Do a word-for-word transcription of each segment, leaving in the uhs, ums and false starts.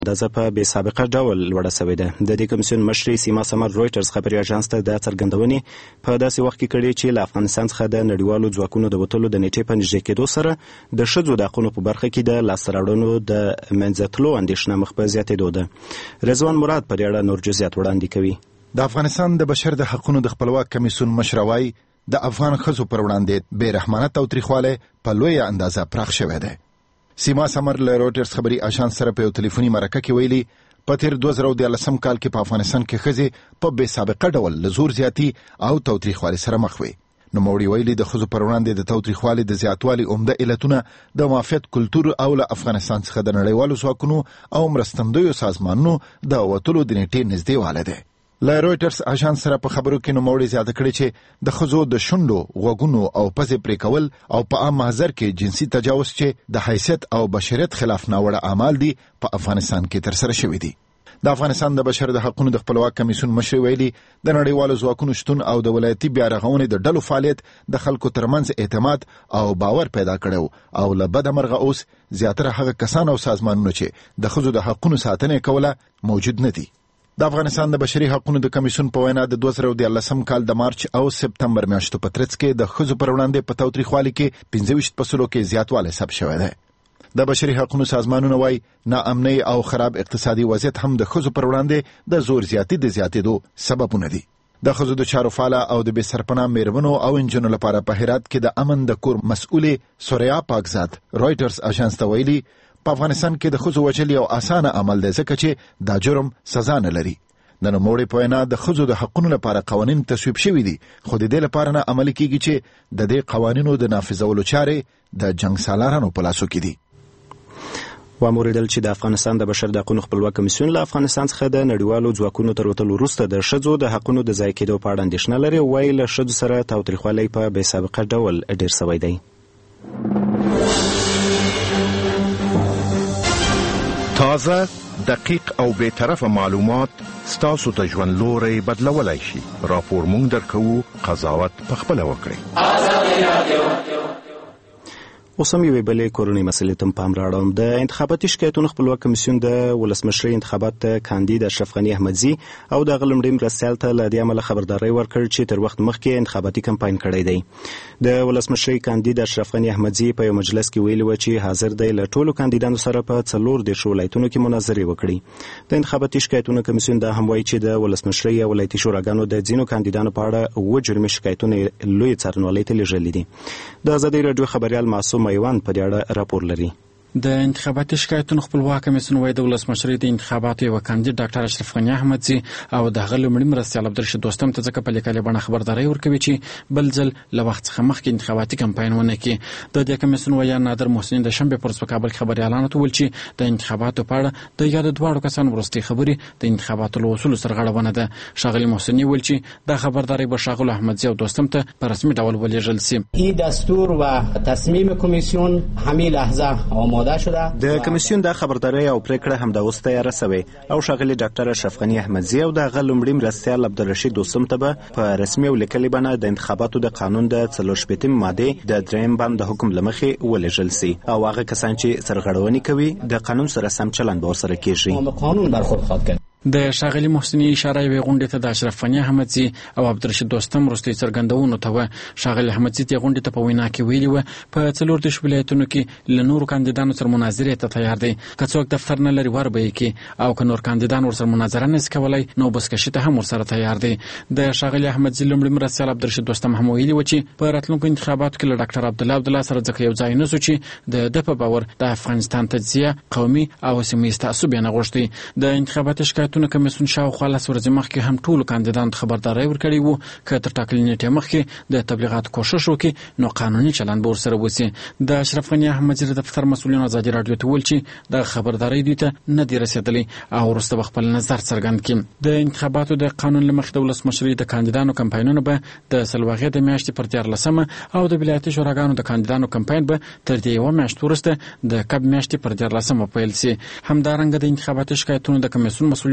اندازه په بې سابقه ډول لوړه شوې ده. د دې کمیسیون مشرې سیما سمر رویټرز خبري اژانس ته د څرګندونې په داسې وخت کې کړې چې له افغانستان څخه د نړیوالو ځواکونو د وتلو د نیټې په نږدې کېدو سره د ښځو د حقونو په برخه کې د لاسته راوړنو د منځه تلو اندېښنه مخ په زیاتېدو ده. رضوان مراد په دې اړه نور جزئیات وړاندې کوي. د افغانستان د بشر د حقونو د خپلواک کمیسیون مشر وايي د افغان ښځو پر وړاندې بې رحمانه تاوتریخوالی په لویه اندازه پراخ شوی دی. سیما سمر له رویټرز خبري اژانس سره په یو ټلیفوني مرکه کې ویلي په تیر دوه زره دیارلسم کال کې په افغانستان کې ښځې په بې سابقه ډول له زور زیاتي او تاوتریخوالي سره مخ وي. نوموړي ویلي د ښځو پر وړاندې د تاوتریخوالي د زیاتوالي عمده علتونه د معافیت کلتور او له افغانستان څخه د نړیوالو ځواکونو او مرستندویو سازمانونو د وتلو د نیټې نږدې والی دی. له رویټرز اژانس سره په خبرو کې نوموړي زیاته کړې چې د ښځو د شونډو، غوږونو او پزې پرې کول او په عام محضر کې جنسي تجاوز چې د حیثیت او بشریت خلاف ناوړه اعمال دي په افغانستان کې ترسره شوي دي. د افغانستان د بشر د حقونو د خپلواک کمیسیون مشر ویلي د نړیوالو ځواکونو شتون او د ولایتي بیارغونې د ډلو فعالیت د خلکو ترمنځ اعتماد او باور پیدا کړو او له بده مرغه اوس زیاتره هغه کسان او سازمانونه چې د ښځو د حقونو ساتنه کوله موجود نه دي. د افغانستان د بشري حقونو د کمیسیون په وینا د دوه زره دیارلسم کال د مارچ او سپتمبر میاشتو په ترڅ کې د ښځو پر وړاندې په تاوتریخوالي کې پنځه ویشت په سلو کې زیاتوالی ثبت شوی دی. د بشري حقونو سازمانونه وایي ناامنۍ او خراب اقتصادي وضعیت هم د ښځو پر وړاندې د زور زیاتي د زیاتېدو سببونه دي. د ښځو د چارو فعاله او د بې سرپناه میرمنو او انجونو لپاره په هرات کې د امن د کور مسؤلې سوریا پاکزاد رویټرز اژانس ته ویلي په افغانستان کې د ښځو وژل یو اسانه عمل دی ځکه چې دا جرم سزا نه لري. د نوموړي په وینا د ښځو د حقونو لپاره قوانین تصویب شوي دي خو د دې لپاره نه عملي کیږي چې د دې قوانینو د نافذولو چارې د جنګ سالارانو په لاسو کې دي. واوریدل چې د افغانستان د بشر د حقونو خپلواک کمیسیون له افغانستان څخه د نړیوالو ځواکونو تر وتلو وروسته د ښځو د حقونو د ضایع کېدو په اړه اندېښنه لري. وایي له ښځو سره تاوتریخوالی په بې سابقه ډول ډېر سوی دی. تازه، دقیق او بے طرفه معلومات ستاسو ته ژوند لوري بدلولای شي. راپور مونږ درکوو، قضاوت پخپله وکړئ. اوس هم یوې بلې کورنۍ مسلې ته پام راوړم. د انتخاباتي شکایتونو خپلواک کمیسیون د ولسمشرۍ انتخابات ته کاندید اشرف غني احمدزي او د هغه لومړي مرستیال ته له دې امله خبرداری ورکړ چې تر وخت مخکې انتخاباتي کمپاین کړی دی. د ولسمشرۍ کاندید اشرف غني احمدزي په یو مجلس کې ویلي و چې حاضر دی له ټولو کاندیدانو سره په څلور دېرش ولایتونو کې مناظرې وکړي. د انتخاباتي شکایتونو کمیسیون دا هم وایي چې د ولسمشرۍ او ولایتي شوراګانو د ځینو کاندیدانو په اړه اووه جرمي شکایتونه لوی څارنوالۍ ته لیږلي دي. د ازادۍ راډیو خبریال معصوم میوان په دې اړه راپور لري. د انتخاباتي شکایتونو خپلواک کمیسیون وايي د ولسمشرۍ د انتخاباتو یو کاندید ډاکټر اشرف غني احمدزي او د هغه لومړي مرستیال عبدالرشید دوستم ته ځکه په لیکلې بڼه خبرداری ورکوي چې بل ځل له وخت څخه مخکې انتخاباتي کمپاین ونه کړي. د دې کمیسیون وایي نادر محسن د شنبې پر ورځ په کابل کې خبریالانو ته وویل چې د انتخاباتو په اړه د یاد دواړو کسانو وروستۍ خبرې د انتخاباتو له اصولو سرغړونه ده. ښاغلي محسني وویل چې دا خبرداری به ښاغلو احمدزي او دوستم ته په رسمي ډول ولېږل سي. این دستور و تصمیم کمیسیون همین لحظه آماده شده. کمیسیون د خبرداري او پریکړه هم د اوس تیاره شوې او ښاغلي ډاکټر اشرف غني احمدزي او د هغه لومړي مرستیال عبدالرشید دوستم ته به په رسمي او لیکلې بڼه د انتخاباتو د قانون د څلور شپېتمې مادې د درېیم بند د حکم له مخې ولېږل سي او هغه کسان چې سرغړونې کوي د قانون سره سم چلند به ورسره کېږي. قانون برخورد خواهد کرد. د ښاغلي محسني اشاره یوې غونډې ته د اشرف غني احمدزي او عبدالرشید دوستم وروستۍ څرګندونو ته وه. ښاغلي احمدزي دې غونډې ته په وینا کې ویلي وه په څلور دېرش ولایتونو کې له نورو کاندیدانو سره مناظرې ته تیار دی. که څوک دفتر نه لري ور به یې کړي او که نور کاندیدان ورسره مناظره نشي کولی نو بسکشي ته هم ورسره تیار دی. د ښاغلي احمدزي لومړي مرستیال عبدالرشید دوستم هم ویلي و چې په راتلونکو انتخاباتو کې له ډاکټر عبدالله عبدالله سره ځکه یو ځای نه سو چې د ده په باور د افغانستان تجزیه قومي او سیمه ییز تعصب یې نه غوښتي. د انتخاباتي شکایتونو کمیسیون شاوخوا لس ورځې مخکې هم ټولو کاندیدانو ته خبرداری ورکړی و که تر ټاکلې نیټې مخکې د تبلیغاتو کوښښ وکړي نو قانوني چلند به ورسره وسي. د اشرف غني احمدزي د دفتر مسؤلینو ازادي راډیو ته وویل چې دغه خبرداری دوی ته نه دی رسېدلی او وروسته به خپل نظر څرګند کړي. د انتخاباتو د قانون له مخې د ولسمشرۍ د کاندیدانو کمپاینونه به د سلواغې د میاشتې پر دیارلسمه او د ولایتي شوراګانو د کاندیدانو کمپاین به تر دې یوه میاشت وروسته د کب میاشتې پر دیارلسمه پیل سي. همدارنګه د انتخاباتي شکایتونو د کمیسیون مسؤلینو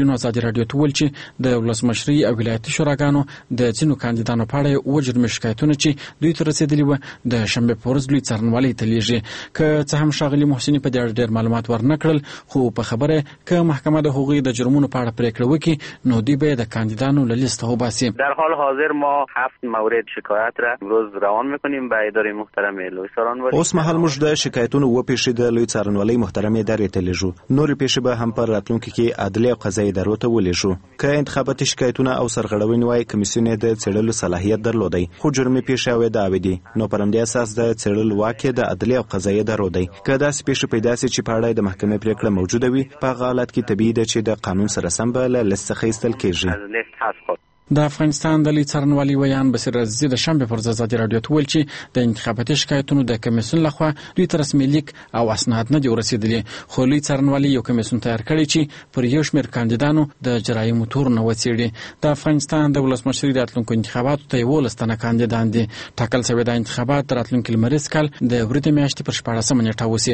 خبريالانو ازادي رادیو ته ویل چې د ولسمشري او ولایتي شوراګانو د ځینو کاندیدانو په اړه و جرم شکایتونه چې دوی ته رسیدلي و د شنبه په ورځ لوی څارنوالۍ ته لیږي. که څه هم ښاغلي محسني په دې اړه ډېر معلومات ورنکړل، خو په خبره که محکمه د هغوی د جرمونو په اړه پریکړه وکړي نو دوی به د کاندیدانو له لیست وباسي. در حال حاضر ما هفت مورد شکایت را امروز روان میکنیم به اداره محترم لوی څارنوالۍ. اوس مهال موږ د شکایتونو و پیښې د لوی څارنوالۍ محترم ادارې ته لیږو. نورې پیښې به هم په راتلونکي کې عدلي او قضایي ادارو ته ولیږو. که انتخاباتي شکایتونه او سرغړونې وای، کمیسیون یې د څېړلو صلاحیت درلودی، خو جرمي پیښې او دعوې دي، نو پر همدې اساس د څېړلو واک یې د عدلي او قضایي ادارو دی. که داسې پیښې پیدا سي چې په اړه د محکمې پریکړه موجوده وي، په هغه حالت کې طبیعي ده چې د قانون سره سم به له لیست څخه ایستل کېږي. د افغانستان د لوی څارنوالۍ ویان بصیر رضی د شنبه پر ورځ ازادي رادیو ته ویل چې د انتخاباتي شکایتونو د کمیسیون لخوا دوی ته رسمي لیک او اسناد نه دي ورسېدلي، خو لوی څارنوالۍ یو کمیسیون تیار کړی چې پر یو شمېر کاندیدانو د جرایمو تورونه وڅېړي. د افغانستان د ولسمشري راتلونکو انتخاباتو ته یولس تنه کاندیدان دي. ټاکل شوي دا انتخابات د راتلونکي لمریز کال د وریځې میاشتې پر شپاړسمه نیټه وشي.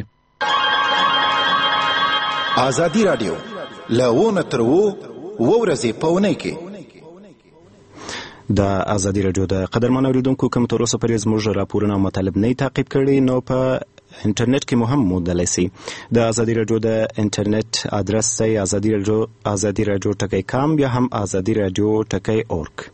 ازادي رادیو له تر و ورځې په اونۍ کې د ازادي رادیو د قدرمن اوریدونکو کوم تر اوسه پرې زموږ راپورونه او مطالب نه تعقیب کړي، نو په انټرنیټ کې مو هم موندلی سي. د ازادي رادیو د انټرنیټ ادرس دی ازادي رادیو ازادي رادیو ټکی کام یا هم ازادي رادیو ټکی اورګ.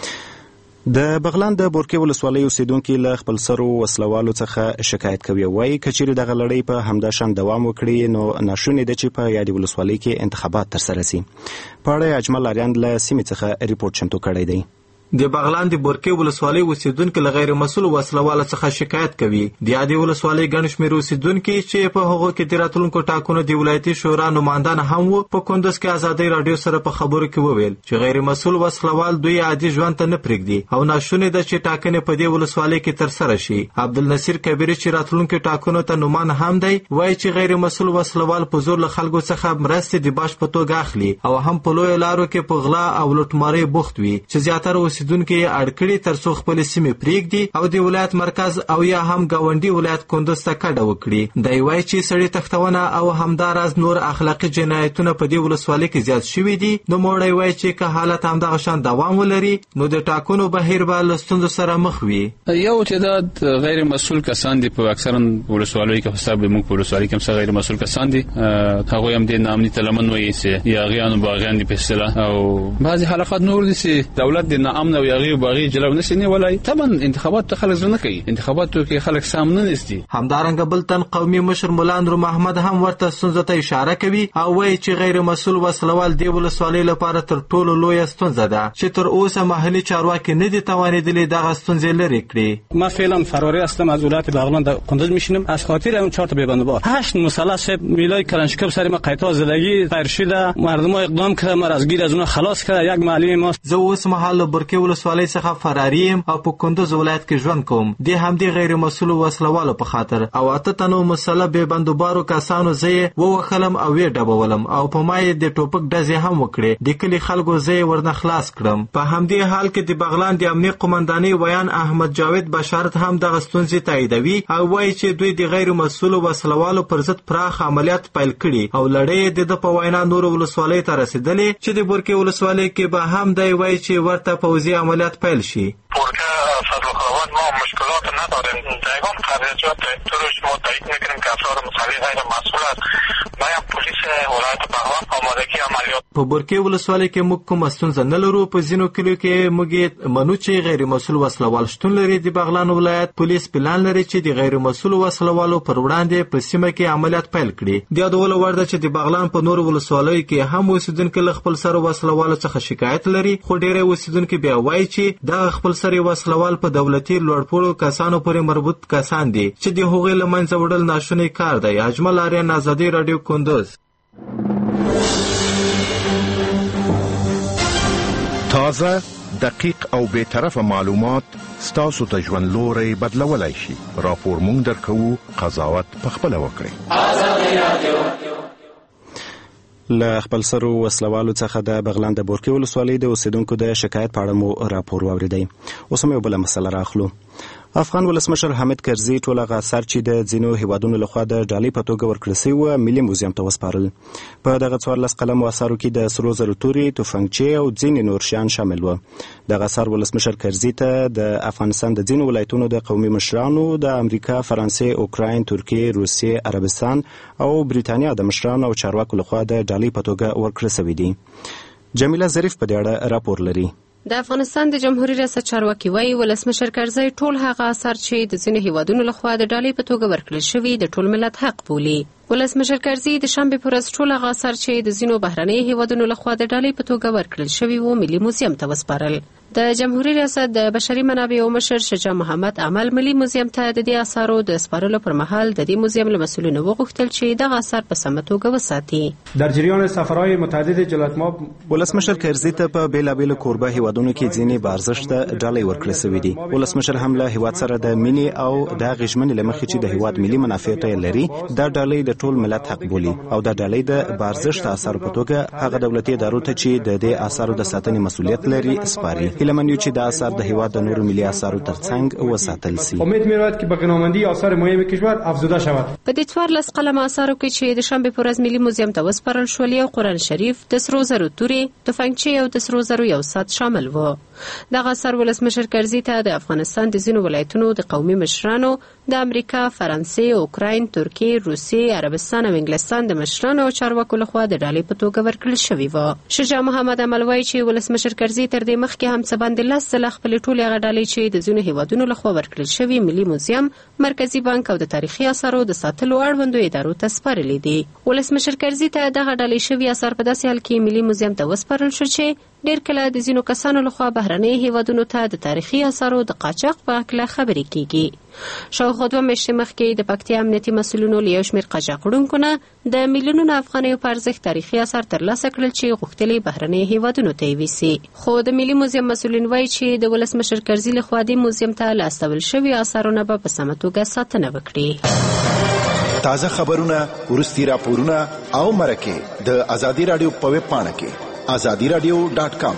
د بغلان د بورکې ولسوالۍ اوسیدونکي له خپل سرو وسلوالو څخه شکایت کوي. وایي که چیرې دغه لړۍ په همدا شان دوام وکړي نو ناشونې ده چې په یادې ولسوالۍ کې انتخابات ترسره سي. په اړه اجمل اریان له سیمې څخه ریپورټ چمتو کړی دی. د بغلان د بورکې ولسوالۍ اوسیدونکو له غیر مسؤل وسلوال څخه شکایت کوي. د یادې ولسوالۍ ګڼ شمېر اوسیدونکو چې په هغو کې د راتلونکو ټاکنو د ولایتي شورا نمایندان هم وو، په کندوز کې ازادي رادیو سره په خبرو کې وویل چې غیر مسؤل وسلوال دوی عادي ژوند ته نه پرېږدي او ناشونې ده چې ټاکنې په دې ولسوالۍ کې ترسره شي. عبدالنصیر کبیري چې راتلونکو ټاکنو ته نومان هم دی، وایي چې غیر مسؤل وسلوال په زور له خلکو څخه مرستې د باج په توګه اخلي او هم په لویو لارو کې په غلا او لوټمارۍ بوخت وي چې زیاتره اوسیدونکي اړکړي ترڅو خپل سیمې پریږدي او د ولایت مرکز او یا هم گاونډي ولایت کندوز ته کډه وکړي. دی وایي چې سړي تختونه او همداراز نور اخلاقي جنایتونه په دې ولسوالۍ کې زیات شوي دي. نو موړی وایي چې که حالت همدغه شان دوام ولري نو د ټاکنو بهیر به له ستونزو سره مخ وي. یو تعداد غیر مسؤل کسان دي په اکثرا ولسوالیو کې، حساب به موږ په ولسوالۍ کې هم غیر مسؤل کسان دي، هغوی هم د نامني تلمن وایي چې یاغیان او باغیان دي په اصطلاح، او بعضې حلقات نور دي چې دولت د ناامن او یاغي او باغي جلو نشي نیولای. طبعا انتخابات ته خلک ځنه کوي، انتخاباتو کې خلک سامنے نشي. همدارنګه بل تن قومي مشر مولا نور محمد هم ورته ستونزه ته اشاره کوي او وایي چې غیر مسؤل وسلوال دی ولسوالۍ لپاره تر ټولو لویه ستونزه ده چې تر اوسه محلي چارواکي نه دي توانیدلي دغه ستونزې لرې کړي. ما فعلا فراری هستم از ولایت بغلان در کندوز میشینم. از خاطر اون چهار تا بیبندوبار هشت مسلح میلای کلنشکوب سر ما قیطا زدگی فایر شده، مردم اقدام کرده، ما از گیر از اونها خلاص کرده. یک معلم ما زه اوس مهال برکې ولسوالۍ څخه فراریم او په کندوز ولایت کې ژوند کوم. د همدې غیر مسؤل وسلوالو په خاطر او اته تنو مسلح بیبندوبارو کسانو زه ووخلم او وی ډبولم او په ما یې د ټوپک ډزې هم وکړې. د کلي خلکو زه ورنه خلاص کړم. په همدې حال کې د بغلان د امنیه قومندانۍ ویان احمد جاوید بشارت هم دغه ستونزې تاییدوي او وایي چې دوی د غیر مسؤل وسلوالو پر ضد پراخ عملیات پیل کړي او لړۍ د د په وینا نور ولسوالۍ ته رسیدلې چې د بورکې ولسوالۍ کې به هم دی وایي چې ورته پوځي عملیات پیل شي. بورکه فضلخواد ما مشکلات نداریم، دیگان خریجات طورش ما تایید میکنیم که افراد مسئله غیر مسئول است. باید پولیس ولایت بغلان آمادگی عملیات. په بورکې ولسوالۍ کې موږ کومه ستونزه نه لرو. په ځینو کلیو کې موږ منو چې غیر مسؤل وسلوال شتون لري. د بغلان ولایت پولیس پلان لري چې د غیر مسؤل وسلوالو پر وړاندې په سیمه کې عملیات پیل کړي. د یادولو وړ ده چې د بغلان په نورو ولسوالیو کې هم اوسیدونکي له خپل سر وسلوالو څخه شکایت لري، خو ډېری اوسیدونکي بیا وایي چې دغه خپل سر وسلوال په دولتي لوړپوړو کسانو پورې مربوط کسان دي چې د هغوی له منځه وړل ناشونی کار دی. اجمل آریان، ازادي رادیو، کندوز. تازه، دقیق او بے طرفه معلومات ستاسو ته ژوند لوري بدلولای شي. راپور مونږ درکو، قضاوت پخپله وکړئ. ازادي رادیو له خپل سرو وسلوالو څخه د بغلان د بورکې ولسوالۍ د اوسیدونکو د شکایت په اړه مو راپور واوریدی. اوس هم یو بله مسله راخلو. افغان ولسمشر حامد کرزي ټول هغه اثار چې د ځینو هیوادونو لخوا د ډالۍ په توګه ورکړل شوي وو ملي موزیم ته وسپارل. په دغه څوارلس قلمو اثارو کې د سرو زرو تورې، توفنګچې او ځینې نور شیان شامل وو. دغه اثار ولسمشر کرزي ته د افغانستان د ځینو ولایتونو د قومي مشرانو، د امریکا، فرانسې، اوکراین، ترکیې، روسیې، عربستان او بریتانیا د مشرانو او چارواکو لخوا د ډالۍ په توګه ورکړل شوي دي. جمیله ظریف په دې اړه راپور لري. د افغانستان د جمهوریت ریاست چارواکي وايي ولسمشر کرزي ټول هغه اثار چې د ځینو هیوادونو لخوا د ډالۍ په توګه ورکړل شوي د ټول ملت حق بولي. ولسمشر کرزي د شنبې پر ورځ ټول هغه اثار چې د ځینو بهرنۍ هیوادونو لخوا د ډالۍ په توګه ورکړل شوي وو ملي موزیم ته وسپارل. د جمهوریت ریاست د بشري منابعو مشر شجاع محمد عمل ملي موزیم ته د دې اثارو د سپارلو پر مهال د دې موزیم له مسؤلینو وغوښتل چې دغه اثار په سمه توګه وساتي. در جریان سفرهای متعدد جلالتمآب ولسمشر کرزي ته په بیلابیلو کوربه هیوادونو کې ځینې بارزښته ډالۍ ورکړل شوي دي. ولسمشر هم له هیواد سره د مینې او د غږمنې له مخې چې د هیواد ملي منافع ته لري دا ډالۍ د ټول ملت حق بولي او دا ډالۍ د بارزښت اثر په توګه هغه دولتي ادارو ته چې د دې اثارو د ساتنې مسؤلیت لري سپاري. هیله من یو چې د اثار د هیواد د نورو ملي اثارو ترڅنګ وساتل شي. امید می‌رود که به غنامندی آثار مهم کشور افزوده شود. په دې څوارلس قلمه اثارو کې چې د شنبې پر ورځ ملي موزیم ته وسپارل شول یو قرآن شریف، د سرو زرو تورې، توفنګچې او د سرو زرو یو ساعت شامل وو. دغه اثار ولسمشر کرزي ته د افغانستان د ځینو ولایتونو د قومي مشرانو، د امریکا، فرانسې، اوکراین، ترکیې، روسیې، عربستان او انګلستان د مشرانو او چارواکو لخوا د ډالۍ په توګه ورکړل شوي وو. شجاع محمد عمل وایي چې ولسمشر کرزي تر دې مخکې هم څه باندې لس ځله خپلې ټولې هغه ډالۍ چې د ځینو هیوادونو لخوا ورکړل شوي ملي موزیم، مرکزي بانک او د تاریخي اثارو د ساتلو اړوندو ادارو ته سپارلي دي. ولسمشر کرزي ته دغه ډالۍ شوي اثار په داسې حال کې ملي موزیم ته وسپارل شو چې ډېر کله د ځینو کسانو لخوا بهرنۍ هیوادونو ته د تاریخي اثارو د قاچاق په هکله خبرې کیږي. شاوخوا دوه میاشتې مخکې د پکتیا امنیتي مسؤلینو له یو شمېر قاچاق وړونکو نه د میلیونونو افغانیو په ارزښت تاریخي اثار ترلاسه کړل چې غوښتل بهرنۍ هیوادونو ته یوسي. خو د ملي موزیم مسؤلین وایي چې د ولسمشر کرزي لخوا د موزیم ته له استول شوي اثارو نه به په سمه توګه ساتنه وکړي. تازه خبرونه، وروستي راپورونه او مرکې د ازادي راډیو په ویب پاڼه کې ازادي راډیو ډاټ کام.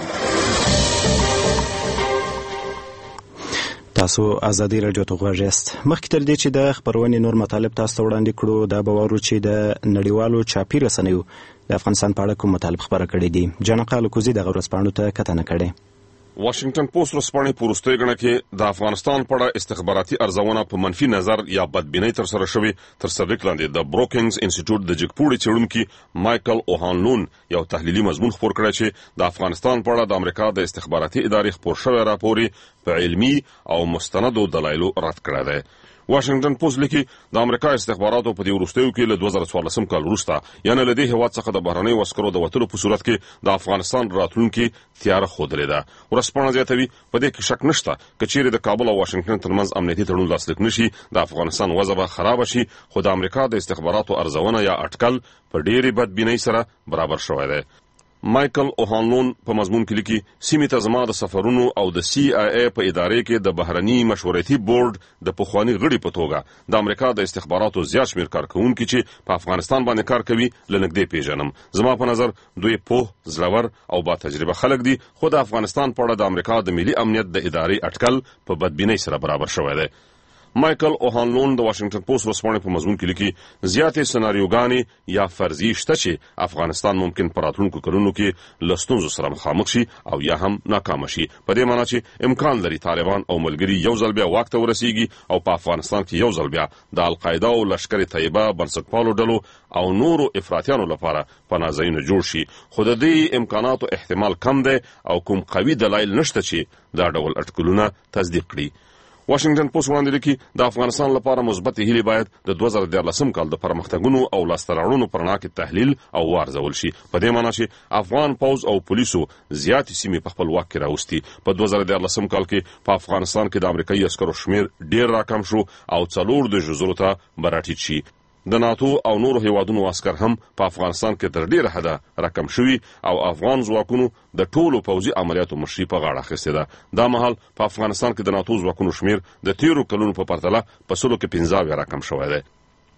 تاسو ازادي راډیو ته غوږ یاست. مخکې تر دې چې د خبرونې نور مطالب تاسو ته وړاندې کړو دا به واورو چې د نړیوالو چاپي رسنیو د افغانستان په اړه کوم مطالب خپاره کړي دي. جنقا لکوزي دغه ورځپاڼو ته کتنه کړې. واشنگټن پوسټ ورځپاڼې په وروستۍ ګڼه کې د افغانستان په اړه استخباراتي ارزونه په منفي نظر یا بدبینۍ ترسره شوې تر څرګ لاندې د بروکینګز انسټیټیوټ د جګپوړي څېړونکي مایکل اوهانلون یو تحلیلي مضمون خپور کړی چې د افغانستان په اړه د امریکا د استخباراتي ادارې خپور شوی راپور په علمي او مستندو دلایلو رد کړی دی. واشنگټن پوسټ لیکي د امریکا استخباراتو په دې وروستیو کې له دوه زره څوارلسم کال وروسته یعنې له دې هیواد څخه د بهرنیو عسکرو د وتلو په صورت کې د افغانستان راتلونکي تیاره ښودلې ده. ورځپاڼه زیاتوي په دې کې شک نشته که چیرې د کابل او واشنګټن ترمنځ امنیتي تړون لاسلیک نشي د افغانستان وضع به خراب شي، خو د امریکا د استخباراتو ارزونه یا اټکل په ډېرې بدبینۍ سره برابر شوی دی. مایکل اوهانلون په مضمون کې لیکي سیمې ته زما د سفرونو او د سی آی ای په ادارې کې د بهرني مشورتي بورډ د پخواني غړي په توګه د امریکا د استخباراتو زیات شمېر کارکوونکي چې په افغانستان باندې کار کوي له نږدې پیژنم. زما په نظر دوی پوه، زړور او با تجربه خلک دي، خو د افغانستان په اړه د امریکا د ملي امنیت د ادارې اټکل په بدبینۍ سره برابر شوی دی. مایکل اوهانلون د واشنگټن پوسټ ورځپاڼې په مضمون کې لیکي زیاتې سناریوګانې یا فرضي شته چې افغانستان ممکن په راتلونکو کلونو کې له ستونزو سره مخامخ شي او یا هم ناکامه شي، په دې معنی چې امکان لري طالبان او ملګري یو ځل بیا واک ته ورسیږي او په افغانستان کې یو ځل بیا د القاعده او لشکر طیبه بنسټپالو ډلو او نورو افراطیانو لپاره پناه ځایونه جوړ شي، خو د دې امکاناتو احتمال کم دی او کوم قوي دلایل نشته چې دا ډول اټکلونه تصدیق کړي. واشنگټن پوسټ وړاندې لیکي د افغانستان لپاره مثبت هیلې باید د دوه زره دیارلسم کال د پرمختګونو او لاسته راوړنو په رڼا کې تحلیل او وارزول شي، په دې معنی چې افغان پوځ او پولیسو زیاتې سیمې په خپل واک کې راوستي. په دوه زره دیارلسم کال کې په افغانستان کې د امریکایي عسکرو شمیر ډیر راکم شو او څلور د جزرو ته براټیټ شي. د ناتو او نورو هیوادونو عسكر هم په افغانستان کې تر ډیره حده راکم شوي او افغان ځواکونو د ټولو پوځي عملیاتو مشري په غاړه اخیستې ده. دا مهال په افغانستان کې د ناتو ځواکونو شمیر د تیرو کلونو په پرتله په سلو کې پنځه اویا راکم شوی دی.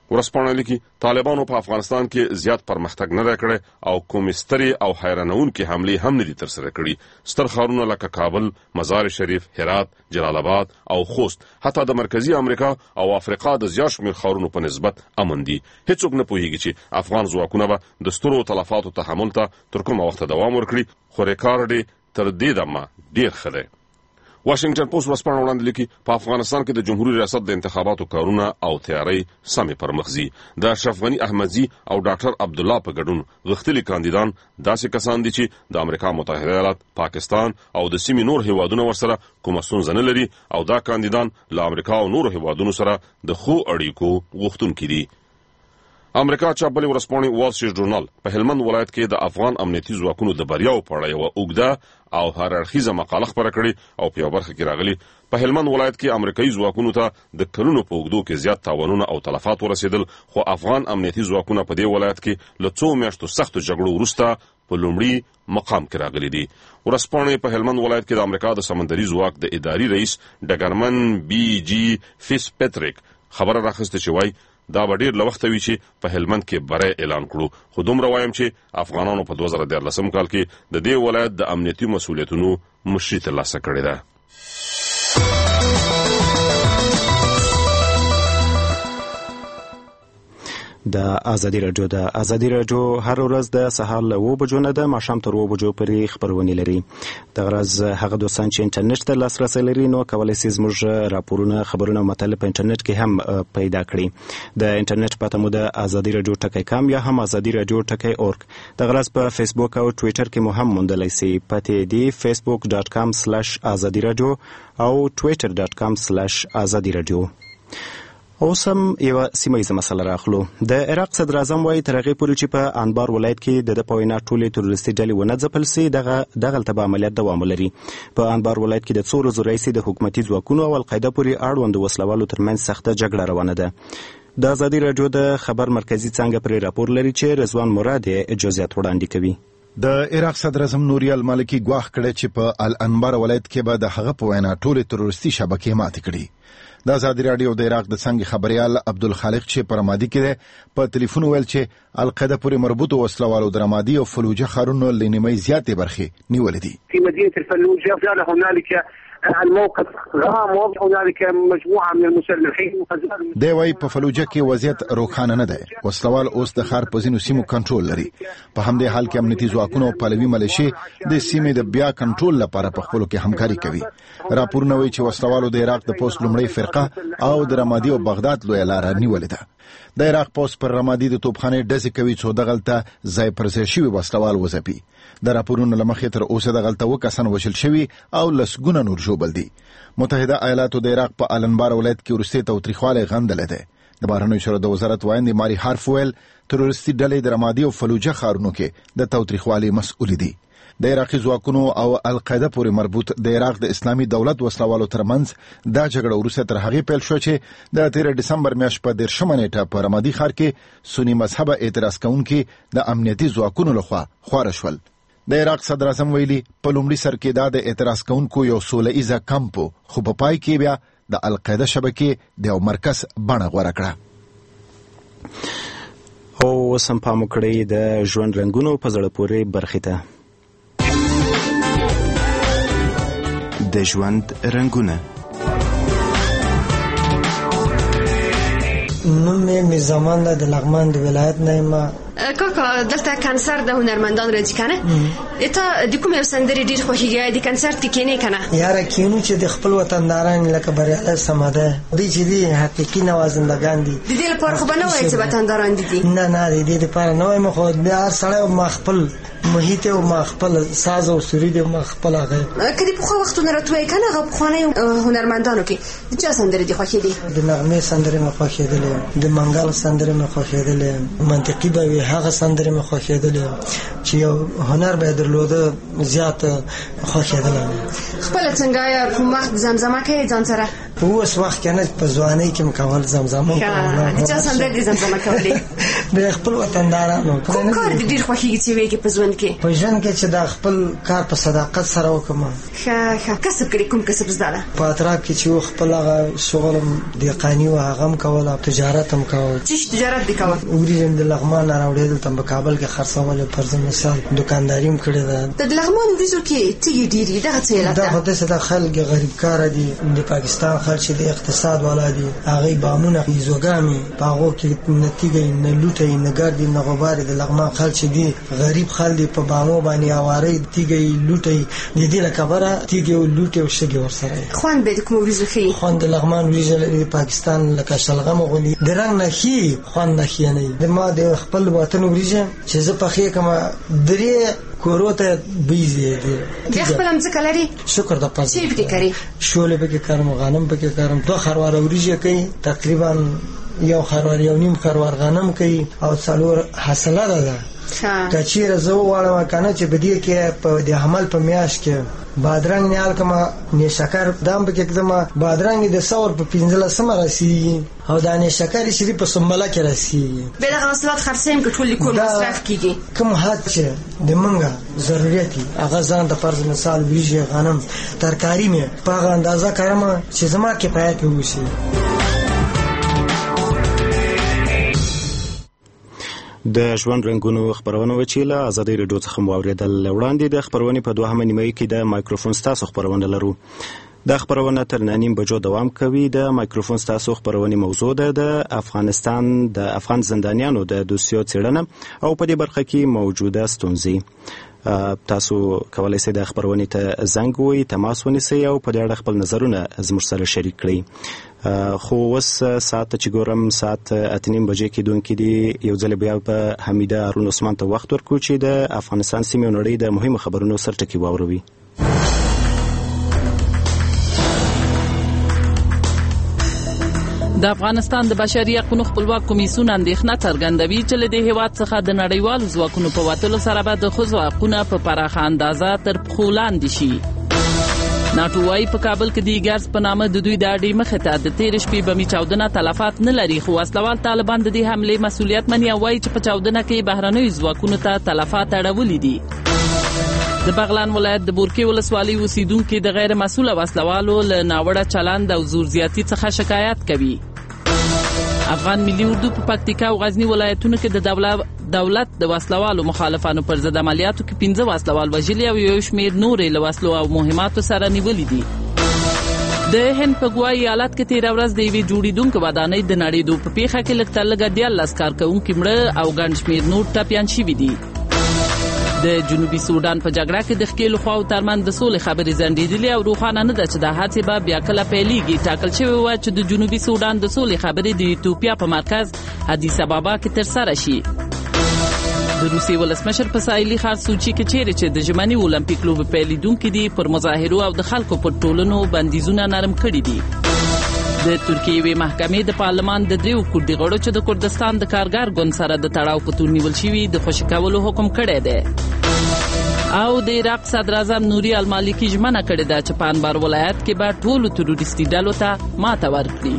ورسپانه لیکي طالبانو په افغانستان کې زیات پرمختګ نه کړی او کوم ستري او حیرانونکې حمله هم نه دي تر سره کړې. ستر ښارونه لکه کابل، مزار شریف، هرات، جلال آباد او خوست حتی د مرکزی امریکا او افریقا د زیات شمېر ښارونو په نسبت امن دي. هیڅوک نه پوهیږي چې افغان ځواکونه به د سترو تلفاتو تحمل ته تر کومه وخت دوام ورکړي، خو ریکارډ تر دې دمه ډیر ښه دی. واشنگټن پوسټ ورسپانه وړاندې لیکي په افغانستان کې د جمهوریت ریاست د انتخاباتو کارونه او تیاری سمې پر مخ ځي. د اشرف غنی احمدزي او ډاکټر عبد الله په ګډون غښتلي کاندیدان داسې کسان دي چې د امریکا متحده ایالات، پاکستان او د سیمې نور هیوادونو ورسره کومه ستونزه نه لري او دا کاندیدان له امریکا او نورو هیوادونو سره د ښو اړیکو غوښتونکي دي. امریکا چاپلې ورسپانې وال سټریټ ژورنال په هلمند ولایت کې د افغان امنیتي ځواکونو د بریاو په اړه یوه اوږده او هر اړخیزه مقاله خپره کړې او په یوه برخه کې راغلي په هلمند ولایت کې امریکایي ځواکونو ته د کلونو په اوږدو کې زیات تاوانونه او تلفات ورسېدل، خو افغان امنیتي ځواکونه په دې ولایت کې له څو میاشتو سختو جګړو وروسته په لومړي مقام کې راغلي دي. ورسپانې په هلمند ولایت کې د امریکا د سمندري ځواک د اداري رئیس ډګرمن بي جي فیس پیټریک خبره راخسته چې وایي دا به ډیر لوخت وي چې په هلمند کې بری اعلان کړو، خو دومره وایم چې افغانانو په دوه زره دیارلسم کال کې د دې ولایت د امنیتي مسولیتونو مشري ترلاسه کړې ده. د ازادي راډیو د ازادي راډیو هر ورځ د سهار له اوه بجو نه د ماښام تر اوه بجو پورې خبرونه لري. د غرض هغه دوستان چې انټرنیټ ته لاسرسی لري نو کولی شي زموږ راپورونه، خبرونه او مطالب په انټرنیټ کې هم پیدا کړي. د انټرنیټ پته مو د ازادي راډیو ټکی کام یا هم ازادي راډیو ټکی اورګ. د غرض په فیسبوک او ټویټر کې مو هم موندلی شي. پته دی فیسبوک ډاټ کام سلاش ازادي راډیو او ټویټر ډاټ کام سلاش ازادي راډیو. اوس هم یوه سیمه مسله راخلو. د عراق صدر اعظم وایي تر هغې پورې چې په انبار ولایت کې د ده په وینا ټولې تروریستي ډلې ونه ځپل سي دغلته به عملیات دوام ولري. په انبار ولایت کې د څو ورځو راهیسې د حکومتي ځواکونو او القاعده پورې اړوندو وسلوالو ترمنځ سخته جګړه روانه ده. د ازادي راډیو د خبر مرکزي څانګه پرې راپور لري چې رضوان مراد یې جزئیات وړاندې کوي. د عراق صدر اعظم نوري المالکي ګواښ کړی چې په الانبار ولایت کې به د هغه په وینا ټولې تروریستي شبکې ماتې کړي. د ازادي راډیو د عراق د څنګه خبريال عبدالخالق چې په رمادي کې په ټلیفون ویل چې القاعده پورې مربوطه وسلوالو د رمادي او فلوجه ښارونو لنیمه زیاتې برخې نیولې دي. في مدينه الفلوجه كان هنالك الموقف غام وهنالك مجموعه من المسلحين. دی وايي په فلوجه کې وضعیت روښانه نه دی. وسلوال اوس د ښار په ځینو سیمو کنټرول لري. په همدې حال کې امنیتي ځواکونو او پهلوي ملیشي د سیمې د بیا کنټرول لپاره په خپلو کې همکاري کوي. راپورونه وایي چې وسلوالو د عراق د پوست لومړی فرقه او د رمادي او بغداد لویه لاره نیولې ده. د عراق پوست پر رمادي د توپخانې ډزې کوي څو دغلته ځای پر ځای شوي وسلوال وځپي. د راپورونو له مخې تر اوسه دغلته اووه کسان وژل شوي او لسګونه نور ژوبل دي. متحده ایالاتو د عراق په الانبار ولایت کې وروستی تاوتریخوالی غندلی دی. د بهرنیو چارو د وزارت وایندې ماري هارف ویل تروریستي ډلې د رمادي او فلوجه ښارونو کې د تاوتریخوالي مسؤل دي. د عراقي ځواکونو او القاعده پورې مربوط د عراق د اسلامي دولت وسلوالو ترمنځ دا جګړه وروسته تر هغې پیل شو چې د تیر ډسمبر میاشت په دېرشمه نیټه په رمادي ښار کې سني مذهبه اعتراض کوونکي د امنیتي ځواکونو لخوا خواره شول. د عراق صدر اعظم ویلي په لومړي سر کې دا د اعتراض کوونکو یو سوله ایزه کمپ خو په پای کې بیا د القاعده شبکې د یو مرکز بڼه غوره کړه. او اوس هم پام وکړئ د ژوند رنګونو په زړه پورې برخې ته. د ژوند رنګونه. نوم مې میرزمان ده، د لغمان د ولایت نه یم. کاکا دلته کنسرت د هنرمندان راځي کنه؟ ته د کوم یو سندرې ډېر خوښیږي د کنسرت کې کینې کنه؟ یاره کینو چې د خپل وطنداران لکه بریالی سماده دوی چې دي حقیقي نوازندګان دي. د دې لپاره خو به نه وایي چې وطنداران دي دي؟ نه نه د دې لپاره نه وایم، خو بیا هر سړی ما خپل محیط او ما خپل ساز او سرود او ما خپل هغه کدي په خو وختونه راتوي کنه هغه پخواني هنرمندانو کې د چا سندرې دي خوښې دي؟ د نغمې سندرې مې خوښېدلې، د منګل سندرې مې خوښېدلې، منطقي به وي هغه سندرې مې خوښېدلې چې یو هنر به درلوده زیات خوښېدلې. خپل څنګه یا کوم وخت زمزمه کې ځان سره؟ په اوس وخت کې نه په ځوانۍ کې مکول زمزمه کوم. د چا سندرې دي زمزمه کولې؟ د خپل وطندارانو کوم کار د ډیر خوښیږي چې وایي په ژوند کې په ژوند کې چې د خپل کار په صداقت سره وکم. ښه ښه کسب کړی کوم کسب زده په اطراف کې چې خپل هغه شغل دقانی او هغه هم کول او تجارت هم کول. چې تجارت دی کول ورېځم د لغمان راوړل ته په کابل کې خرڅول پر مثال دکانداري هم کړې ده. د لغمان ورېځو کې تیږي ډیری دغه څه علت ده دا د خلک غریب کار دي د پاکستان خلک چې د اقتصاد والا دي هغه بامونه ایزوګامي پاغو کې نتیجه نه لوټي نه ګرځي نه غبار د لغمان خلک چې دي غریب خلک په بامو باندې اواري تیږي لوټي د دې لکبره تیږي لوټي او شګي ورسره خوان به د کوم ورېځو خي خوان د لغمان ورېځو د پاکستان لکه شلغم غونډي د رنگ نه خي خوان نه خي نه د ما د خپل وطن ورېځو چې زه په خې کما درې کوروته بيزي دي د خپل ځکه لري. شکر د پاز چې به کوي شولې به کارم غنم به کارم دوه خروار وريجه کوي تقریبا یو خروار یو نیم خروار غنم کوي او څلور حاصله ده. کچیر زه واړم کنه چې بدی کې په د عمل په میاش کې بادرنګ نه الکما نه شکر دام به کې زما بادرنګ د څور په پنځله سم راسي او دانه شکر شری په سمبله کې راسي به د غوسلات خرڅیم کې ټول کور مصرف کیږي کوم حد چې د منګه ضرورتي هغه ځان د فرض مثال ویژه غنم ترکاری مې په هغه اندازه کارم چې زما کې پایت ووسی. د ژوند رنګونو خبرونه وچیله ازادي رادیو څخه مو اوریدل. وړاندې د خبرونې په دوهمه نیمه کې د مایکروفون ستاسو خبرونه لرو. د خبرونه تر نیم بجو دوام کوي. د مایکروفون ستاسو خبرونه موضوع ده د افغانستان د افغان زندانیانو د دوسیو څېړنه او په دې برخه کې موجوده ستونزې. تاسو کولای شئ د خبرونه ته زنګ ووهئ، تماس ونیسئ او په دې اړه خپل نظرونه زموږ سره شریک کړئ. خو اوس ساعت چې ګورم ساعت اته نیم بجې کېدونکې دي. یو ځل بیا په حمیده هارون عثمان ته وخت ورکړو چې د افغانستان سیمې او نړۍ د مهمو خبرونو سرټکي واوروي. د افغانستان د بشري حقوقو خپلواک کمیسیون اندېښنه څرګندوي چې له دې هېواد څخه د نړیوالو ځواکونو په وتلو سره به د ښځو حقونه په پراخه اندازه تر پښو لاندې شي. ناټو وايي په کابل کې د ایګرز په نامه د دوی د اډې مخې ته د تېرې شپې بمي چاودنه تلفات نه لري، خو وسلوال طالبان د دې حملې مسؤلیت مني او وایي چې په چاودنه کې بهرنیو ځواکونو ته تلفات اړولي دي. د بغلان ولایت د بورکې ولسوالۍ اوسیدونکي د غیر مسؤله وسلوالو له ناوړه چلند او زور زیاتي څخه شکایت کوي. افغان ملي اردو په پکتیکا او غزنی ولایتونو کې د دولت دولت د وسلوالو مخالفانو پر ضد عملیاتو کې پنځه وسلوال وژلي او یو شمېر نورې له وسلو او مهماتو سره نیولي دي. د هند په ګوای ایالت کې تېره ورځ د یوې جوړېدونکې ودانۍ د نړېدو په پیښه کې لږ تر لږه دیارلس کارکوونکي مړه او ګڼ شمېر نور ټپیان شوي دي. د جنوبي سودان په جګړه کې د ښکېلو خواو ترمنځ د سولې خبرې ځنډېدلې او روښانه نه ده چې دا هڅې به بیا کله پیلېږي. ټاکل شوې وه چې د جنوبي سودان د سولې خبرې د ایتوپیا په مرکز ادیس ابابا کې ترسره شي. د روسیې ولسمشر په ساحلي ښار سوچي کې چیرې چې د ژمني اولمپیک لوبې پیلېدونکي دي پر مظاهرو او د خلکو پر ټولنو بندیزونه نرم کړي دي. د ترکیې یوې محکمې د پارلمان د دریو کردي غړو چې د کردستان د کارګر ګوند سره د تړاو په تور نیول شوي د خوشي کولو حکم کړی دی. او د عراق صدر اعظم نوري المالکي ژمنه کړې ده چې په انبار ولایت کې به ټولو تروریستي ډلو ته ماته ورکړي.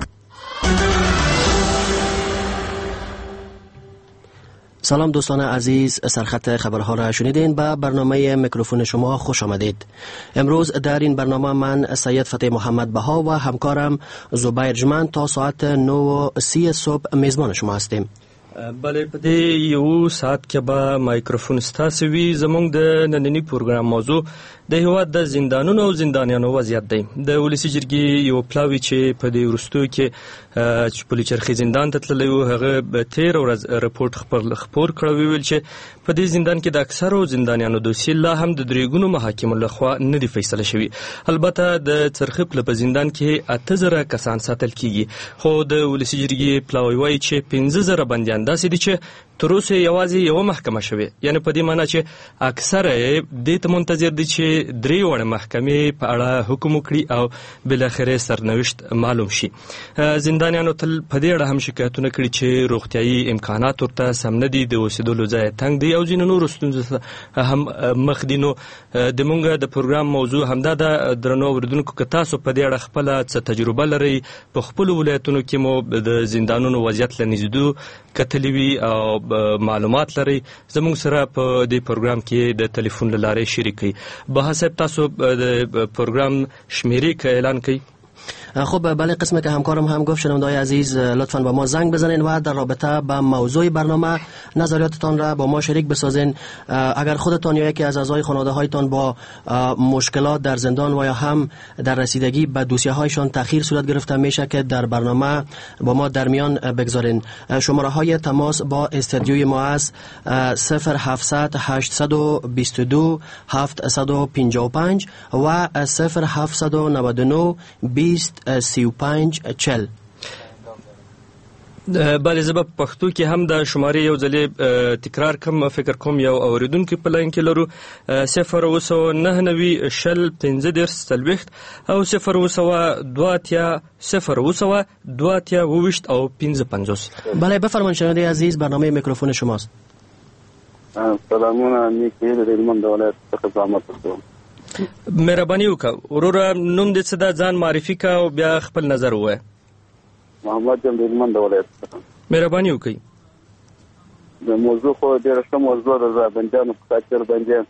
سلام دوستان عزیز، سرخط خبرها را شنیدین. به برنامه میکروفون شما خوش آمدید. امروز در این برنامه من سید فتح محمد بها و همکارم زبیر جمن تا ساعت نه و سی صبح میزبان شما هستیم. بله، په دې یو ساعت کې به مایکروفون ستاسو وي. زموږ د نننی پروګرام موضوع د هیواد د زندانونو او زندانیانو وضعیت دی. د ولسي جرګې یو پلاوی چې په دې وروستیو کې چې پولي چرخي زندان ته تللی و، هغه تېره ورځ رپورټ خپور کړی، ویل چې په دې زندان کې د اکثرو زندانیانو دوسیې لا هم د درې ګونو محاکمو لخوا نه دي فیصله شوي. البته د څرخي پله په زندان کې اته زره کسان ساتل کیږي، خو د ولسي جرګې پلاوی وایي چې پنځه زره بندیان داسې دي چې تر اوسه یوازې یوه محکمه شوې، یعنی په دې معنی چې اکثره دې ته منتظر دي چې درې وړه محکمې په اړه حکم وکړي او بالاخره سرنوشت معلوم شي. زندانیانو تل په دې اړه هم شکایتونه کړي چې روغتیایي امکانات ورته سم نه دي، د اوسېدلو ځای تنګ دی او ځینې نورو ستونزو هم مخ دي. نو د مونږ د پروګرام موضوع همدا ده. درنو اوریدونکو، که تاسو په دې اړه خپله څه تجربه لرئ، په خپلو ولایتونو کې مو د زندانونو وضعیت له نږدې کتلي کتلی وي او معلومات لري زموږ سره په دې پروګرام کې د ټلیفون له لارې شریک کړئ. بها صاحب تاسو د پروګرام شمیرې که اعلان کړئ؟ خب بله، قسم که همکارم هم گفت شنونده‌های عزیز لطفاً با ما زنگ بزنین و در رابطه با موضوع برنامه نظریاتتان را با ما شریک بسازین. اگر خودتان یا یکی از اعضای خانواده هایتان با مشکلات در زندان و یا هم در رسیدگی به دوسیه هایشان تأخیر صورت گرفته میشه که در برنامه با ما در میان بگذارین. شماره های تماس با استودیوی ما است صفر هفتصد هشتصد و بیست و دو هفتصد و پنجاه و پنج و صفر هفتصد و نود و نه بیست سی و پنج چل. بله، زه په پښتو کې هم د شمارې یو ځلې تکرار کوم. فکر کوم یو اوریدونکي په لاین کې لرو. صفر اوه سوه نهه نوي شل پنځه دېرش څلوېښت او صفر اوه سوه دوه اتیا صفر اوه سوه دوه اتیا اوویشت او پنځه پنځوس. بله بفرمایید شنونده عزیز، برنامه میکروفون شماست. سلامونه، نیکی د هلمند ولایت څخه زحمت کوم. مهرباني وکړه وروره، نوم دې څه ده، ځان معرفي کړه او بیا خپل نظر ووایه. محمد جان د هلمند ولایت څخه. مهرباني وکړئ. د موضوع خو ډېره ښه موضوع ده. د بندیانو په خاطر بندیان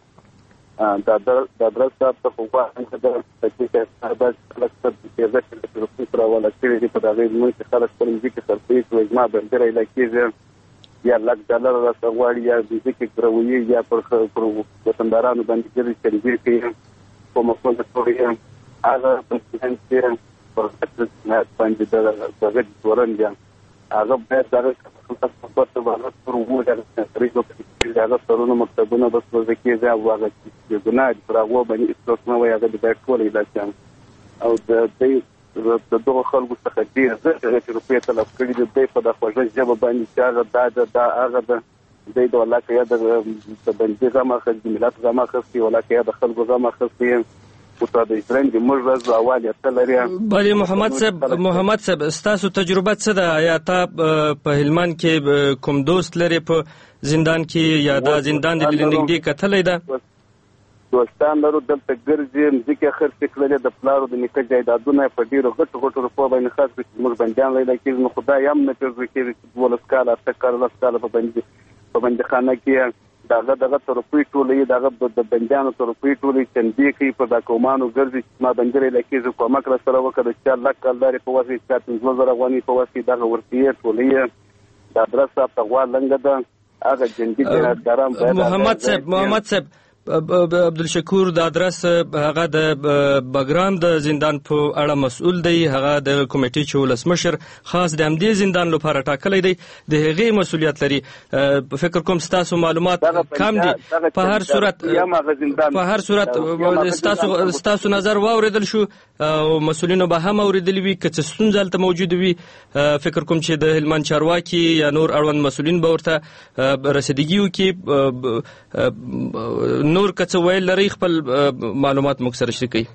د ادرس صاحب ته خو غواړم د تحقیق داسې خلک سر تېزه چې د روغتون سره والا کړي دي، په د هغې لمونځ چې خلک خپل مځکې خرڅوي چې زما بندي رایله کېږي یا لک ډالر راته غواړي یا مځکې ګروي یا پر وطندارانو باندې ګرځي چنګیر کوي په مفهوم توګه هغه بندیان چې پر خدمت باندې دغه د تورن دي هغه باید دغه خپل په باندې پر وګوري د طریقو په هغه سرونو مکتبونه بس وځي چې هغه د ګناه پر هغه باندې استثنا وي، هغه د ټول علاج او د دې د دغه خلکو څخه ډېر زه چې روپۍ تلف کړي دي دوی په د خوږه ژبه باندې چې هغه دا دا هغه د دوی د ولاکه یا د بندي غم اخلي، د ملت غم اخلي، ولاکه یا د خلکو غم اخلي او ته د اسرائیل د موږ ورځ اول یې تلري. بله محمد صاحب، محمد صاحب ستاسو تجربه څه ده؟ یا تا په هلمند کې کوم دوست لري په زندان کې یا دا زندان د نږدې کتلی ده؟ دوستان لرو، دلته ګرځي، مځکې خرڅې کړلې، د پلارو د نیکه جایدادونه په ډېرو غټو غټو روپو باندې خرڅ کړي چې زموږ بندیان لیده کېږي. نو خدای هم نه پېژني کېږي چې دولس کاله اته کاله لس کاله په بندي په بندیخانه کې د هغه دغه ته روپۍ ټولوي، د هغه د بندیانو ته روپۍ ټولوي، چندې کوي، په دا قومانو ګرځي چې زما بندي لیده کېږي کومک را سره وکړه. د چا لک کالدارې په وس کې چا پنځه زره افغانۍ په وس کې دغه ورکوي ټولوي. د ادرس صاحب ته غوا لنګه ده، هغه جنګي جنایتګاران باید محمد صاحب محمد صاحب عبدالشکور د ادرس هغه د بګرام د زندان په اړه مسؤل دی، هغه د کمیټې چې ولسمشر خاص د همدې زندان لپاره ټاکلی دی، د هغې مسؤلیت لري. فکر کوم ستاسو معلومات کم دي. په هر صورت په هر صورت ستاسو ستاسو نظر واوریدل شو او مسؤلینو به هم اوریدلی وي. که څه ستونزه هلته موجوده وي فکر کوم چې د هلمند چارواکي یا نور اړوند مسؤلین به ورته رسیدګي وکړي. نور کڅ ویل لري خپل معلومات موږ سره شریکي.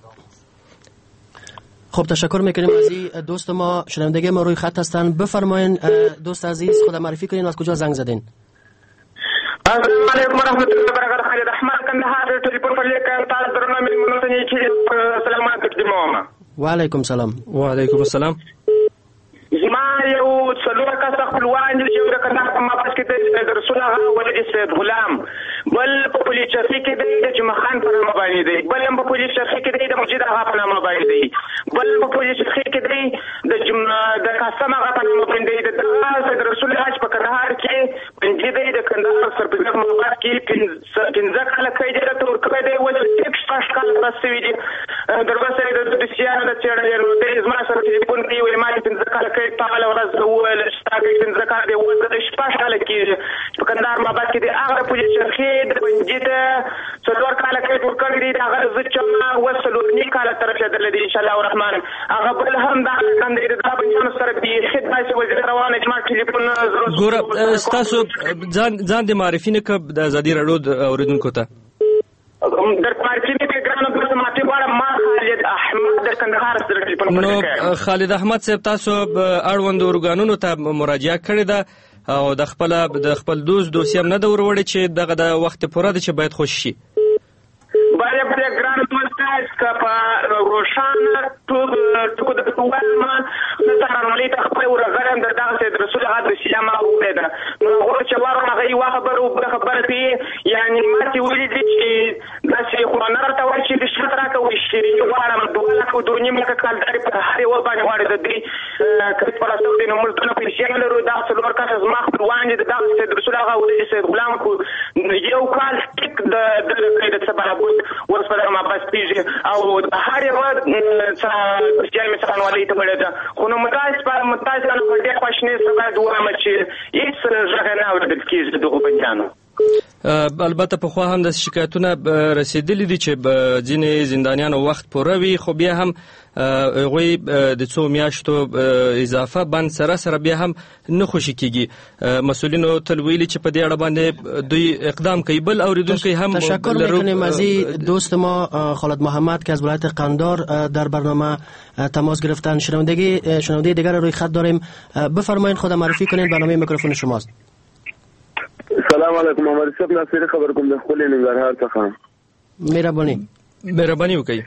خب تشکر میکنیم از این دوست ما. شنونده ما روی خط هستن، بفرمایین دوست عزیز خود معرفی کنین، از کجا زنگ زدین؟ السلام علیکم و رحمت الله و برکاته. خالد احمد کندهار تلیفون پر لیکن تاسو درنه مې منځنی چې سلامات تقدیموم. و علیکم سلام. و علیکم السلام. زما یو څلور کسه خپلوان دي چې د کندهار په مابس کې د رسول الله ولید سید غلام، بل په پولیس چوکۍ کې دی د جمع خان په نامه باندې دی، بل په پولیس چوکۍ کې دی د مسجد هغه په نامه باندې دی، بل په پولیس چوکۍ کې دی د جمع د قسم هغه په نامه باندې دی. د رسول الله په کندهار کې پنځه دی د کندهار سرپرست مابس کې پنځه کاله کې دی تور کړی دی ول ټیک شپږ کاله رسوي دي. دروازه د سیاره د چړې د زما سره ټلیفون کوي وایي ما پنځه کاله کې تعالی ورځ ول شتاګې پنځه کاله دی ول د شپږ کاله کې په کندهار مابس کې دی هغه پولیس چوکۍ د بنجې ته څلور کاله کې ټول کړی دی. هغه زه چې وسلو نه کاله تر رسیدل دي ان شاء الله الرحمن. هغه بل هم دا کاندې د بنجانو سره دی خدمت وزیر روانه چې ما ټلیفون ګور تاسو ځان ځان د معرفي نه کب د ازادي راډیو اوریدونکو ته در معرفي نه ګرانو د سماعتي وړ ما خالد احمد در کندهار سره ټلیفون کړی. نو خالد احمد صاحب تاسو اړوند ارګانونو ته مراجعه کړې ده او د خپل د خپل دوست دوسیم نه د وروړي چې دغه د وخت پوره د چې باید خوش شي؟ ولی په دې ګران دوست که په روښانه ټکو د وایم زه څارنوالۍ ته خپله ورغلم د دغه سید رسول هغه درسیه ما واورېده نو هغه چې ورغلم هغه یوه خبره او بله خبره کوي یعنې ماتې ولیدې چې داسې خو نه راته وایي چې رشوت راکوئ شیریني غواړم دوه لکه او دوه نیم لکه کالدارې په هر یوه باندې غواړي د دوی که په راسته دی نو موږ دونه پیسې نه لرو دغه څلور کسه زما خپلوان دي د دغه سید رسول هغه ولې سید غلام خو یو کال ټیک د دغه کوي د څه برابر اوس په دغه مابس پیږي او هر یوه څه جای مې څارنوالۍ ته وړې ده خو نو متاسف متاسفانه په ډېر خواشینۍ سره باید ووایم چې هېڅ غږ نه اورېدل کېږي د دغو بندیانو. البته پخوا هم د شکایتونه رسیدلي دي چې ځینې زندانیانو وخت پوره وي خو بیا هم هغوی د څو میاشتو اضافه بند سره سره بیا هم نه خوشي کیږي. مسئولینو تل ویلي چې په دې اړه باندې دوی اقدام کوي. بل اوریدونکی هم تشکر میکنیم از دوست ما خالد محمد که از ولایت قندار در برنامه تماس گرفتن. شنوندگی شنونده دیگر روی خط داریم. بفرمایید خود معرفی کنید، برنامه میکروفون شماست. سلام علیکم، محمد صاحب ناصری خبر کوم د خپل ننګرهار څخه. مهرباني مهرباني وکړئ.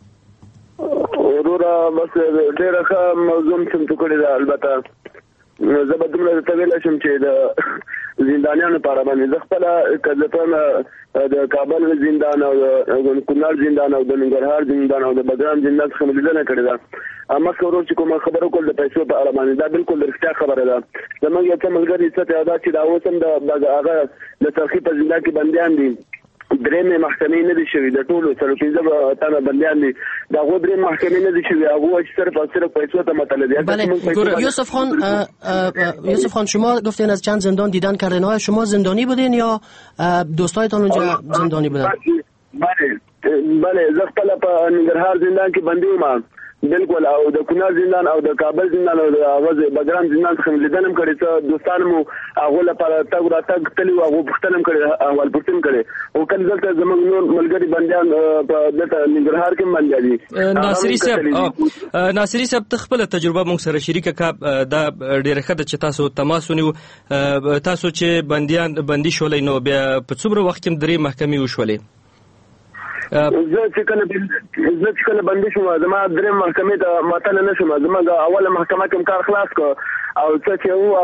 وروره بس ډېره ښه موضوع م چمتو کړې ده. البته زه به دومره درته ویلی شم چې د زندانیانو په اړه باندې زه خپله که زه ته د کابل زندان او د کونړ زندان او د ننګرهار زندان او د بګرام زندان څخه مې لیدنه کړې ده. مخکې ورور چې کومه خبره وکړل د پیسو په اړه باندې دا بالکل د رښتیا خبره ده. زموږ یو څه ملګري څه ته دا چې دا اوس هم د هغه د څرخي په زندان کې بندیان دي. درېیمې محکمې نه دي شوي، د ټولو څلور پنځه تنه بندیان دي، د هغو درې محکمې نه دي شوي. هغه وایي چې صرف او صرف پیسو ته مطلع دي. بله یوسف خان، یوسف خان شما گفتین از چند زندان دیدن کردین. آیا شما زندانی بودین یا دوستایتان اونجا زندانی بودن؟ بله بله زه خپله په ننګرهار زندان کې بندي وم بالکل، او د کونړ زندان او د کابل زندان او د هغه بګرام زندان څخه لیدنه هم کړې. څه دوستان مو هغو لپاره تګ راتګ تللي وو، هغو پوښتنه هم کړې، احوالپرسي هم کړې. او کله دلته زموږ نور ملګري بندیان په دلته ننګرهار کې هم بندیان دي. ناصري صاحب ناصري صاحب ته خپله تجربه موږ سره شریکه کړه. دا ډېره ښه ده چې تاسو تماس ونیو. تاسو چې بندیان بندي شولئ نو بیا په څومره وخت کې درې محکمې وشولې؟ زه چې کله زه چې کله بندي شوم زما درې محکمې ته ماتله نه شوم. زما اوله محکمه کې کار خلاص کړ او څه چې و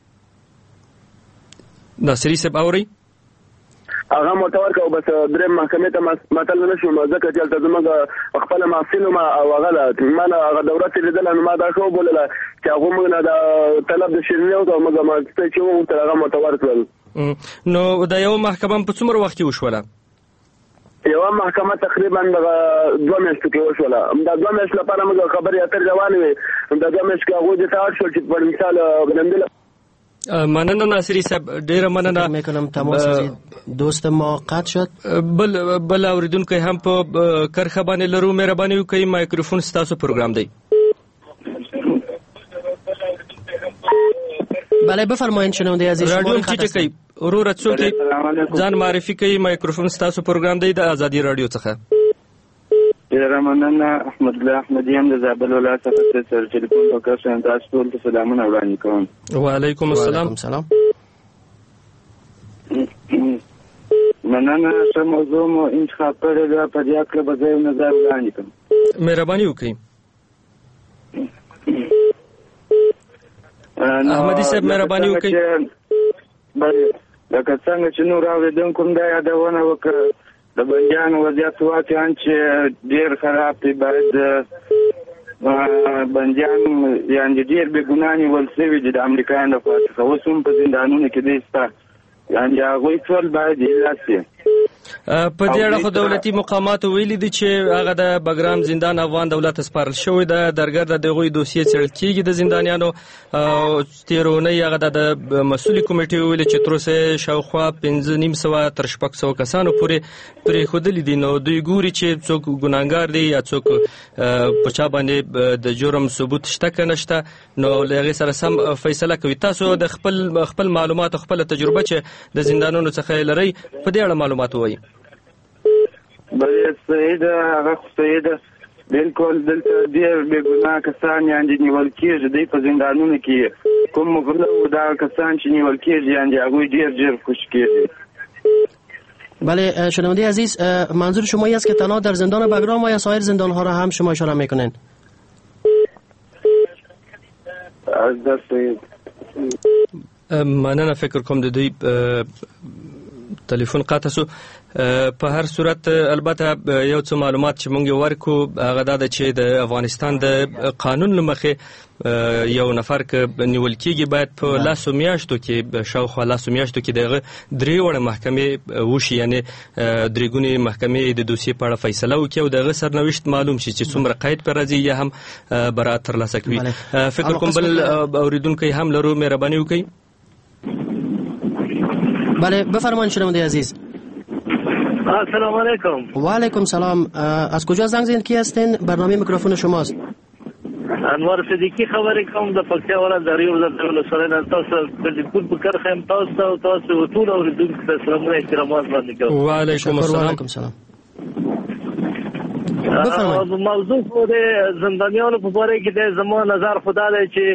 ناصري صاحب اوري هغه متور کو بس درې محکمې ته ماتله نه شوم ځکه چې هلته زموږ خپله محصل وم او هغه ده ما نه هغه دوره چې لیدله نو ما دا ښه وبولله چې هغوی موږ نه د طلب د شیریني وکړه موږ ما چې و ورته هغه متور کړل. نو دا یوه محکمه په څومره وخت کې وشوله؟ یوه محکمه تقریبا دوه میاشتو کې وشوله. دا دوه میاشتو لپاره موږ خبرې اترې روانې وې. دا دوه میاشتو کې هغوی دې ته اړ شول چې په مثال بلندې مننه ناصري صاحب، ډېره مننه. میکنم تماس دوست ما قطع شد. بل بل اوریدونکی هم په کرخه باندې لرو. مهرباني وکړئ مایکروفون ستاسو پروګرام دی. بله بفرمایید شنونده عزیز. رادیو ټیټه کوي وروره څوک ځان معرفي کوي. مایکروفون ستاسو پروګرام دی د ازادي رادیو څخه. ډېره مننه. احمد الله احمدي هم د زابل ولایت څخه سره ټلیفون په کار شم. تاسو ټول ته سلامونه وړاندې کوم. وعلیکم السلام. سلام. مننه. ښه موضوع مو انتخاب کړې ده، په دې هکله به زه یو نظر وړاندې کړم. مهرباني وکړئ. احمدي صاحب مهرباني وکړئ. بله لکه څنګه چې نور اورېدونکو هم دا یادونه وکړه د بندیانو وضعیت واقعا چې ډېر خراب دی. باید بندیان یعنې ډېر بې ګناه نیول شوي دي د امریکایانو لخوا څخه. اوس هم په زندانونو کې دی شته، یعنې هغوی ټول باید اعلان شي. په دې اړه خو دولتي مقاماتو ویلي دي چې هغه د بګرام زندان افغان دولت سپارل شوی ده. درګرده د هغوی دوسیې څېړل کېږي د زندانیانو. تېره اونۍ هغه د مسؤلې کمیټې وویلې چې تر اوسه شاوخوا پنځه نیم سوه تر شپږ سوه کسانو پورې پرېښودلي دي. نو دوی ګوري چې څوک ګناهګار دی یا څوک په چا باندې د جرم ثبوت شته که نشته، نو له هغې سره سم فیصله کوي. تاسو د خپل خپل معلومات او خپله تجربه چې د زندانونو څخه یې لرئ په دې اړه معلومات ووایي. بله صحیح ده، هغه خو صحیح ده. بالکل دلته ډېر بې ګناه کسان یعنې نیول کېږي. دوی په زندانونو کې کوم غله و دغه کسان چې نیول کېږي یعنې هغوی ډېر ډېر خوشي کېږي. بله شنونده عزیز، منظور شما است که تنها در زندان بگرام و یا سایر زندان ها را هم شما اشاره میکنین؟ از دست مننه. فکر کوم د دوی تلیفون قطع شو. په هر صورت البته یو څه معلومات چې مونږ ورکو هغه دا چې د افغانستان د قانون لمخې یو نفر ک نیول کیږي باید په لاسو میاشتو کې شاوخوا لاسو میاشتو کې دغه درې وړه محکمې وشي، یعنی درې ګونې محکمې د دوسیې په اړه فیصله وکړي او دغه سرنوشت معلوم شي چې څومره قید پر راځي یا هم برات ترلاسه کوي. فکر کوم بل اوریدونکو هم لرو، مهرباني وکړئ. بله بفرمایید شنونده عزیز. السلام علیکم. و علیکم سلام. از کجا زنگ زدین؟ کی هستین؟ برنامه میکروفون شماست. انوار صدیقی خبرې کوم د پکتیا ولایت دریو د ولسوالۍ تاسو د ټول په کار خیم تاسو تاسو ټول اوریدونکو ته سلامونه احترامات باندې کوم. و علیکم السلام. بفرمایید. موضوع خو د زندانیانو په اړه کې د زموږ نظر خدا دی چې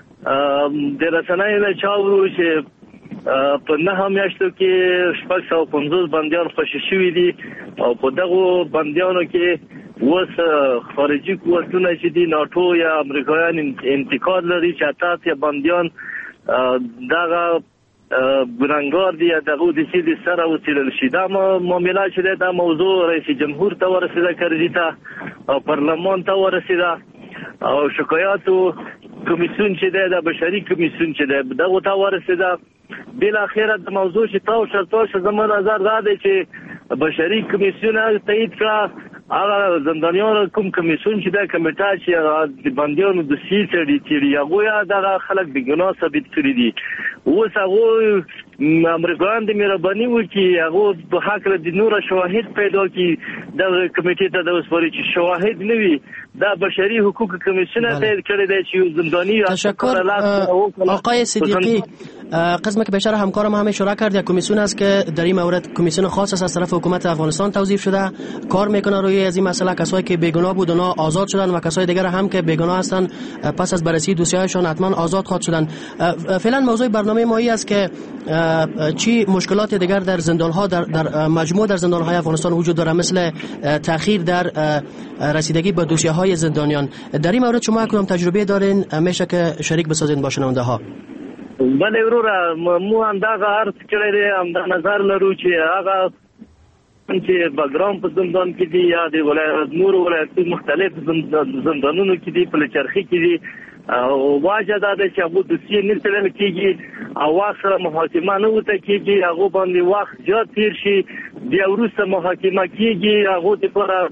د رسنیو نه چاورو چې په نه میاشتو کې شپږ سوه پنځوس بندیان خوشي شوي دي او په دغو بندیانو کې اوس خارجي قوتونه چې دي ناټو یا امریکایان انتقاد لري چې اته بندیان دغه ګناهګار دي دغه د سیدي سره وسیلل شي. دا معامله چې دا موضوع رئیس جمهور ته ورسېده، کرزي ته او پارلمان ته ورسېده او شکایاتو کمیسیون چې دی د بشري کمیسیون چې دی دغه ته ورسېده. بالاخره د موضوع چې تاسو تاسو زموږ نظر دا دی چې بشري کمیسیون تایید کړه. هغه زندانیانو کوم کمیسیون چې دا کمیټه چې د بندیانو د سیټ دی چې هغه دغه خلک د ګناه ثابت کړی دي، اوس هغه امریکایان د مهرباني وکړي هغه په حق د نور شواهد پیدا کړي د کمیټې ته د وسپاري چې شواهد نه وي. دا بشري حقوق کمیسیون تایید کړی دی چې زندانی تشکر آقای صدیقی. قسم که بیشتر همکارم هم اشاره کرد یک کمیسیون است که در این مورد کمیسیون خاص است از طرف حکومت افغانستان توظیف شده، کار میکنه روی از این مسئله. کسایی که بیگناه بودن آزاد شدن و کسای دیگر هم که بیگناه هستن پس از بررسی دوسیه‌هایشان حتما آزاد خواهد شدن. فعلا موضوع برنامه ما این است که چی مشکلات دیگر در زندان‌ها در, در مجموع در زندان‌های افغانستان وجود داره، مثل تأخیر در رسیدگی به دوسیه‌های زندانیان. در این مورد شما کدام تجربه دارین میشه که شریک بسازین با شنونده‌ها؟ بله وروره، مو همدغه عرض کړی دی، همدا نظر لرو چې هغه چې بګرام په زندان کې دي یا د ولایت نور ولایتونو مختلف زندانونو کې دي، په لچرخي کې دي، او واجه دا ده چې هغه د سیې نه تلل کېږي او وخت محاکمه نه وته کېږي، هغه باندې وخت زیات تیر شي، بیا وروسته محاکمه کېږي، هغه لپاره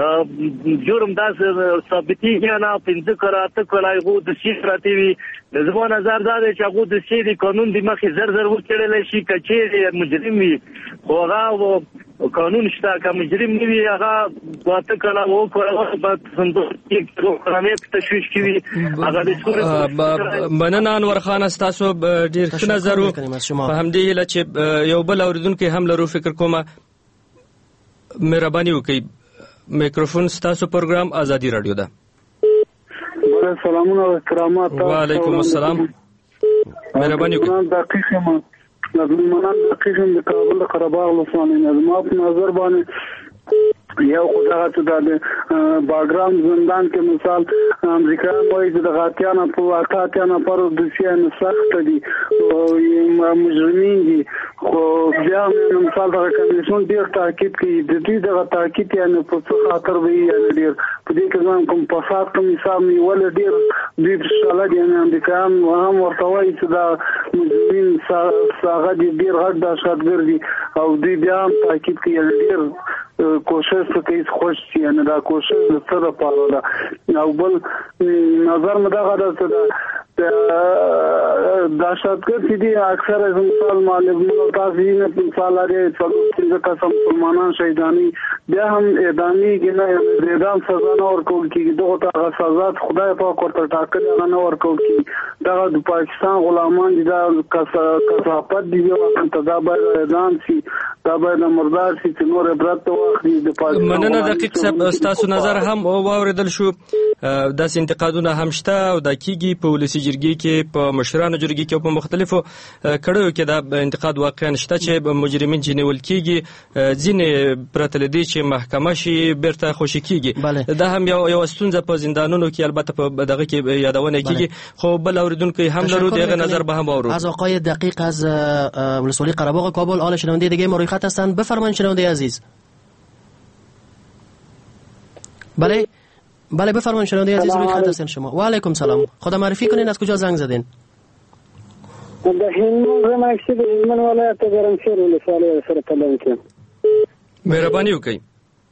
جرم داسې ثابتېږي نه پنځه کاله اته کاله هغه د سیې پراته وي. زما نظر دا دی چې هغه د سیې د قانون د مخې زر زر وکړلی شي، که چیرې مجرم وي خو هغه قانون شته، که مجرم نه وي هغه اته کاله اوه کاله بعد صندوق کې روښانه تشویش کوي. هغه د مننه انور خان، ستاسو ډېر ښه نظر و. په همدې هیله چې یو بل اورېدونکی هم لرو، فکر کومه مهرباني وکړئ. میکروفون ستاسو پروګرام ازادي رادیو ده. سلامونه او احترامات. وعلیکم السلام. مهرباني وکړئ. دقیقه ما لازمانه دقیقه د کابل قره باغ لسانه نظم په نظر باندې یو خدای ته د باګرام زندان کې مثال امریکا وایي چې د غاتیانو په واقعاتانو پر د سیاسي سخت دي او مجرمین دي، خو بیا مثال د کمیسیون ډیر تاکید کوي د دې د تاکید یعنی په څه خاطر وي یعنی ډیر په دې کې ځان کوم په فاصله کوم حساب می ول ډیر دوی په شاله دي یعنی امریکا هم ورته وایي چې دا مجرمین ساغه ډیر غټ د شادګر دي او دوی بیا هم تاکید کوي ډیر کوشش کوي خوش شي نه دا کوشش سره پاره ده. او بل نظر مدغه ده دا شادګر چې دي اکثر مثال معلومات تاسو نه مثال لري چې قسم مسلمانان شهیدانی بیا هم اعدامي کې نه اعدام سزا نه ورکول کیږي، دغه ته سزا خدای پاک ورته ټاکلې نه ورکول کیږي. دا د پاکستان غلامان دي، دا کثافت دي او انتدا باید اعدام شي، دا باید مردار شي چې نور عبرت واخلي. د مننه دقیق صاحب، ستاسو نظر هم واوریدل شو. داسې انتقادونه هم شته او دا کیږي په ولسي جرګې کې په مشرانو جرګې کې او په مختلفو کړیو کې دا انتقاد واقعا شته چې مجرمین چې نیول کیږي ځینې پرته له دې چې محکمه شي بیرته خوشي کیږي. دا هم یو یو ستونزه په زندانونو کې البته په دغه کې یادونه کیږي. خو بل اوریدونکو هم لرو دغه نظر به هم اورو. از آقای دقیق از ولسوالی قره باغ کابل آل شنونده دیگه ما روی خط هستند. بفرمایید شنونده عزیز. بله بله بفرمایید شنونده عزیز روی خط هستین شما. و علیکم سلام. خدا معرفی کنین از کجا زنگ زدین؟ د هلمند زماکسي د هلمند ولایت ګرمسیر ولسوالۍ سره کلم کې. مهرباني وکړئ.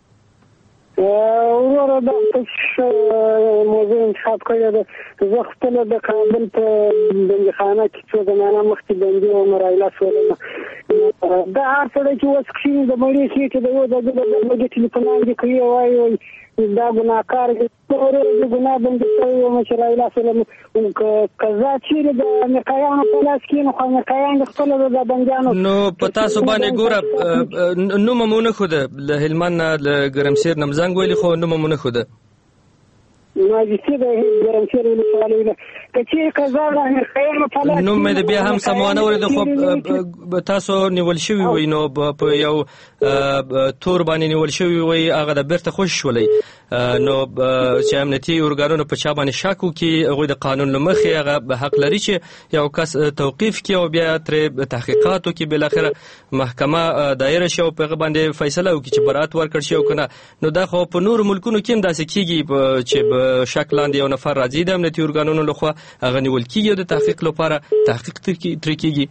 وروره دا موضوع انتخاب کړی ده. زه خپله د کابل په بندیخانه کې څو زمانه مخکې بندي وم رایله شولم. دا هر سړی چې اوس کښېني د مړي خېټې د یو د بل ټلیفون لاندې کوي وایي دا ګناهکار دی. د ګناه بندي شوی وم چې رایله شولم. که زه چېرې د امریکایانو په لاس کې نو خو امریکایان د خپله د بندیانو نو په تاسو باندې ګوره نومه مو نه ښوده له هلمند نه له ګرمسیر نه م زنګ ویلي خو نومه مو نه ښوده. ماجستي د ګرمسیر ولسوالۍ ده. که چېرې که زه د امریکایانو په لاس نوم مې د بیا هم سم وانه اورېده خو تاسو نیول شوي وئ نو په یو تور باندې نیول شوي وئ هغه د بیرته خوشي شولئ نو چې امنیتي ارګانونو په چا باندې شک وکړي هغوی د قانون له مخې هغه حق لري چې یو کس توقیف کړي او بیا ترې تحقیقات وکړي بالاخره محکمه دایره شي او په هغه باندې فیصله وکړي چې برات ورکړ شي او که نه. نو دا خو په نورو ملکونو کې هم داسې کېږي چې په شک لاندې یو نفر راځي د امنیتي ارګانونو لخوا هغه نیول کېږي او د تحقیق لپاره تحقیق ترې کېږي.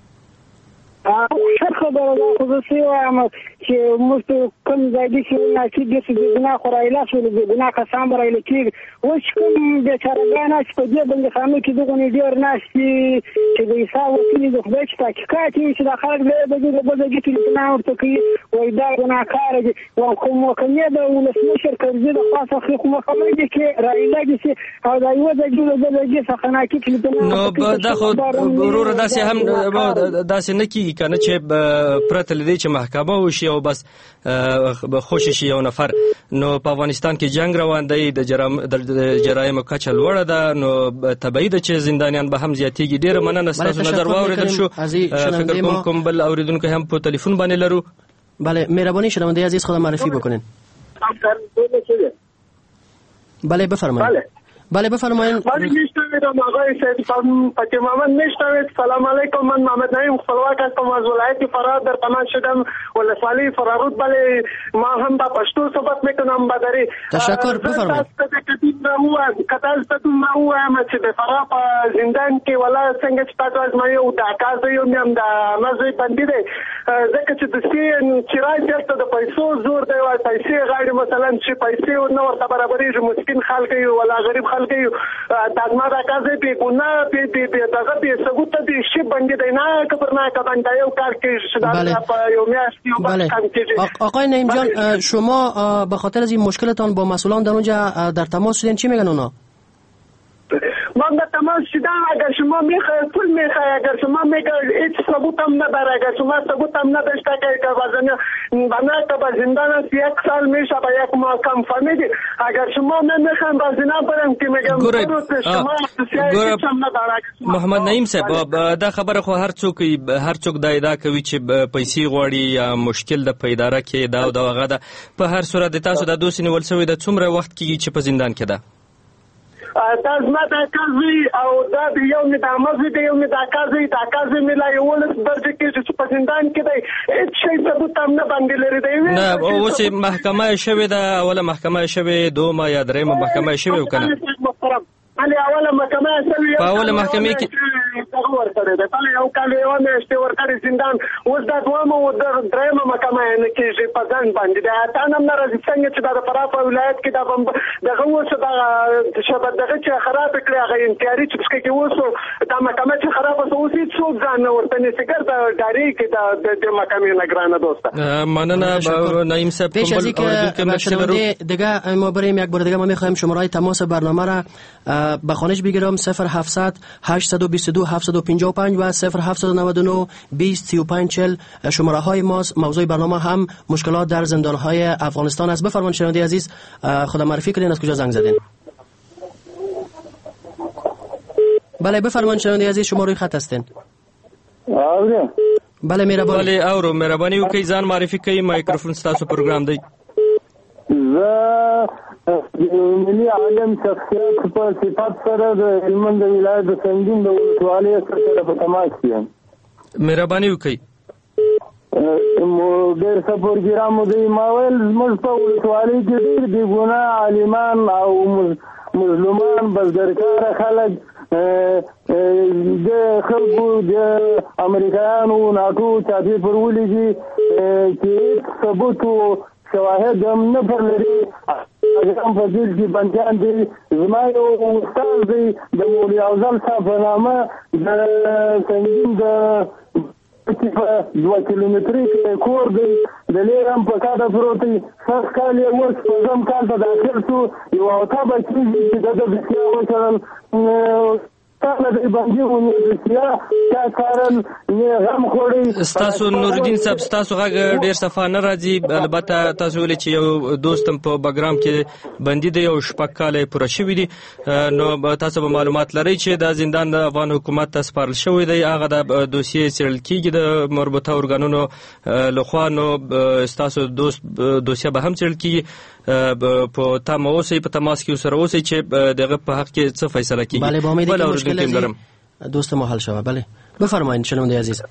ښه خبره ده خو زه څه وایم چې موږ ته کوم ځای دي چې ناکي دي چې بېګناه خو رایله شولو بېګناه کسان به رایله کېږي. اوس چې کوم بېچارهګان چې په دې بندیخانو کې دغونې ډېر ناست دي چې د حساب وکړي د خدای چې تحقیقات وي چې دا خلک د یو بجې د بل بجې ټلیفونان ورته کوي وایي دا ګناهکاره دي. خو محکمې د ولسمشر کرزي د خوا څخه خو محکمې دي چې رایله دي چې او دا یوه بجې د بل بجې څخه ناکي ټلیفونان نو دا خو وروره داسې هم داسې نه کېږي کنه چې پرته له دې چې محکمه وشي او بس خوشي شي یو نفر. نو په افغانستان کې جنگ روان دی د جرایمو کچه لوړه ده نو طبیعي ده چې زندانیان به هم زیاتېږي. ډېره مننه ستاسو نظر واورېدل شو. فکر کوم کوم بل اوریدونکو هم په تلیفون باندې لرو. بله مهرباني شنونده عزیز خود معرفی بکنین. بله بفرمایید. بله بفرمایید. من میشنویدم آقای سید فاطمه محمد میشنوید. سلام علیکم. من محمد نعیم خپلواک هستم از ولایت فراد در تمام شدم ولسوالی فرارود. بله ما هم با پشتو صحبت میکنم بدری. تشکر بفرمایید. کتاز ستون ما وایم چې د فرا په زندان کې ولا څنګه چې تاسو از ما یو د کار یو نیم د مزه باندې دی ځکه چې د سین چرای چرته د پیسو زور دی او پیسې غیر مثلا چې پیسې نو ورته برابرې مسکین خلک یو ولا غریب خلک یو دغه دا کار دی ګناه به به دغه به ثبوت دی شی باندې دی نه خبرنه باندې یو کار کې شدا په یو میاشت یو باندې. آقای نعیم جان شما به خاطر از این مشکلتان با مسئولان در اونجا در تماس شدین چی میگن اونا؟ من به تماس شدم اگر شما میخواید پول میخواید اگر شما میگوید هیچ ثبوت هم نداره اگر شما ثبوت هم نداشته که وزن بنا که به زندان است یک سال میشه به یک محکم فهمیدی اگر شما نمیخواین به زندان برم که میگم شما هیچ هم نداره. محمد نعیم صاحب دا خبره خو هر څوک هر څوک دا ادعا کوي چې پیسې غواړي یا مشکل د پیداره کې دا او دا هغه ده. په هر صورت تاسو د دوسي نیول شوی د څومره وخت کېږي چې په زندان کې ده؟ تاسو ما دا کازي او دا یو می د مزه دی یو می دا کازي دا کازي ملا یو ولس درجه کې چې په زندان کې دی هیڅ شی ثبوت هم نه باندې لري دی. نه اوس محکمه شوې ده اوله محکمه شوې دومه یا درېمه محکمه شوې وکنه علي اوله محکمه شوې په اوله محکمه کې ور کړی دی بل یو کال یو میاشتې ور کړی زندان اوس دا دومه او درېمه محکمه نه کېږي په ځان باندې دا تاسو هم راځي څنګه چې دا فرا په ولایت کې دا دغه اوس دا شبه دغه چې خراب کړی هغه انتیاري چې څه کې اوس دا محکمه چې خراب اوس اوس هیڅ څوک ځان نه ورته نه سګر دا ډاری کې دا د محکمې نه ګرانه دوسته. مننه نعیم صاحب. پیش از اینکه شنونده دیگه ما بریم یک بار دیگه ما می‌خوایم شماره تماس برنامه را به خانش بگیرم صفر هفتصد هشتصد و بیست و دو هفتصد و پنجاه و پنج و صفر هفتصد و نود و نه بیست سی و پنج چهل شماره های ماست. موضوع برنامه هم مشکلات در زندان های افغانستان است. بفرمایید شنونده عزیز خدا معرفی کنین از کجا زنگ زدین؟ بله بفرمایید شنونده عزیز شما روی خط هستین. آره بله مهرباني. بله اورو مهرباني وکړئ ځان معرفي کړئ مایکروفون ستاسو پروګرام دی. زه ملي عالم شخصیت په صفات سره د هلمند ولایت د سنګین د ولسوالۍ سره په تماس یم. مهرباني وکړئ. مو ډېر ښه پروګرام دی. ما ویل زموږ په ولسوالۍ کې ډېر بې ګناه عالمان او مظلومان بزګرکاره خلک د خلکو د امریکایانو ناټو چاپې پر ولیږي چې هېڅ ثبوت و شواهد هم نه پر لري. هم په جیل کې بندیان دي. زما یو استاد دی د مولوي افضل صاحب په نامه د سنګین د دوه کیلومترۍ کې کور دی. د لیر هم په کاته پروت دی. سږ کال یې اوس شپږم کال ته داخل شو. یو اوته به کېږي چې د ده بسیا وچړل ستاسو نورالدین صاحب ستاسو غږ ډیر صفا نه راځي. البته تاسو ویلي چې یو دوستم په بګرام کې بندي دی او شپږ کاله پوره شوي دي. نو تاسو به معلومات لرئ چې دا زندان د افغان حکومت ته سپارل شوی دی. هغه د دوسیې څېړل کېږي د مربوطه ارګانونو لخوا. نو ستاسو دوست دوسیه به هم څېړل کېږي. په تمه اوسئ په تماس کې سره اوسئ چې دغه په حق کې څه فیصله کېږي. بله با امید که مشکل از دوست ما حل شود. بله بفرمایید شنونده عزیز.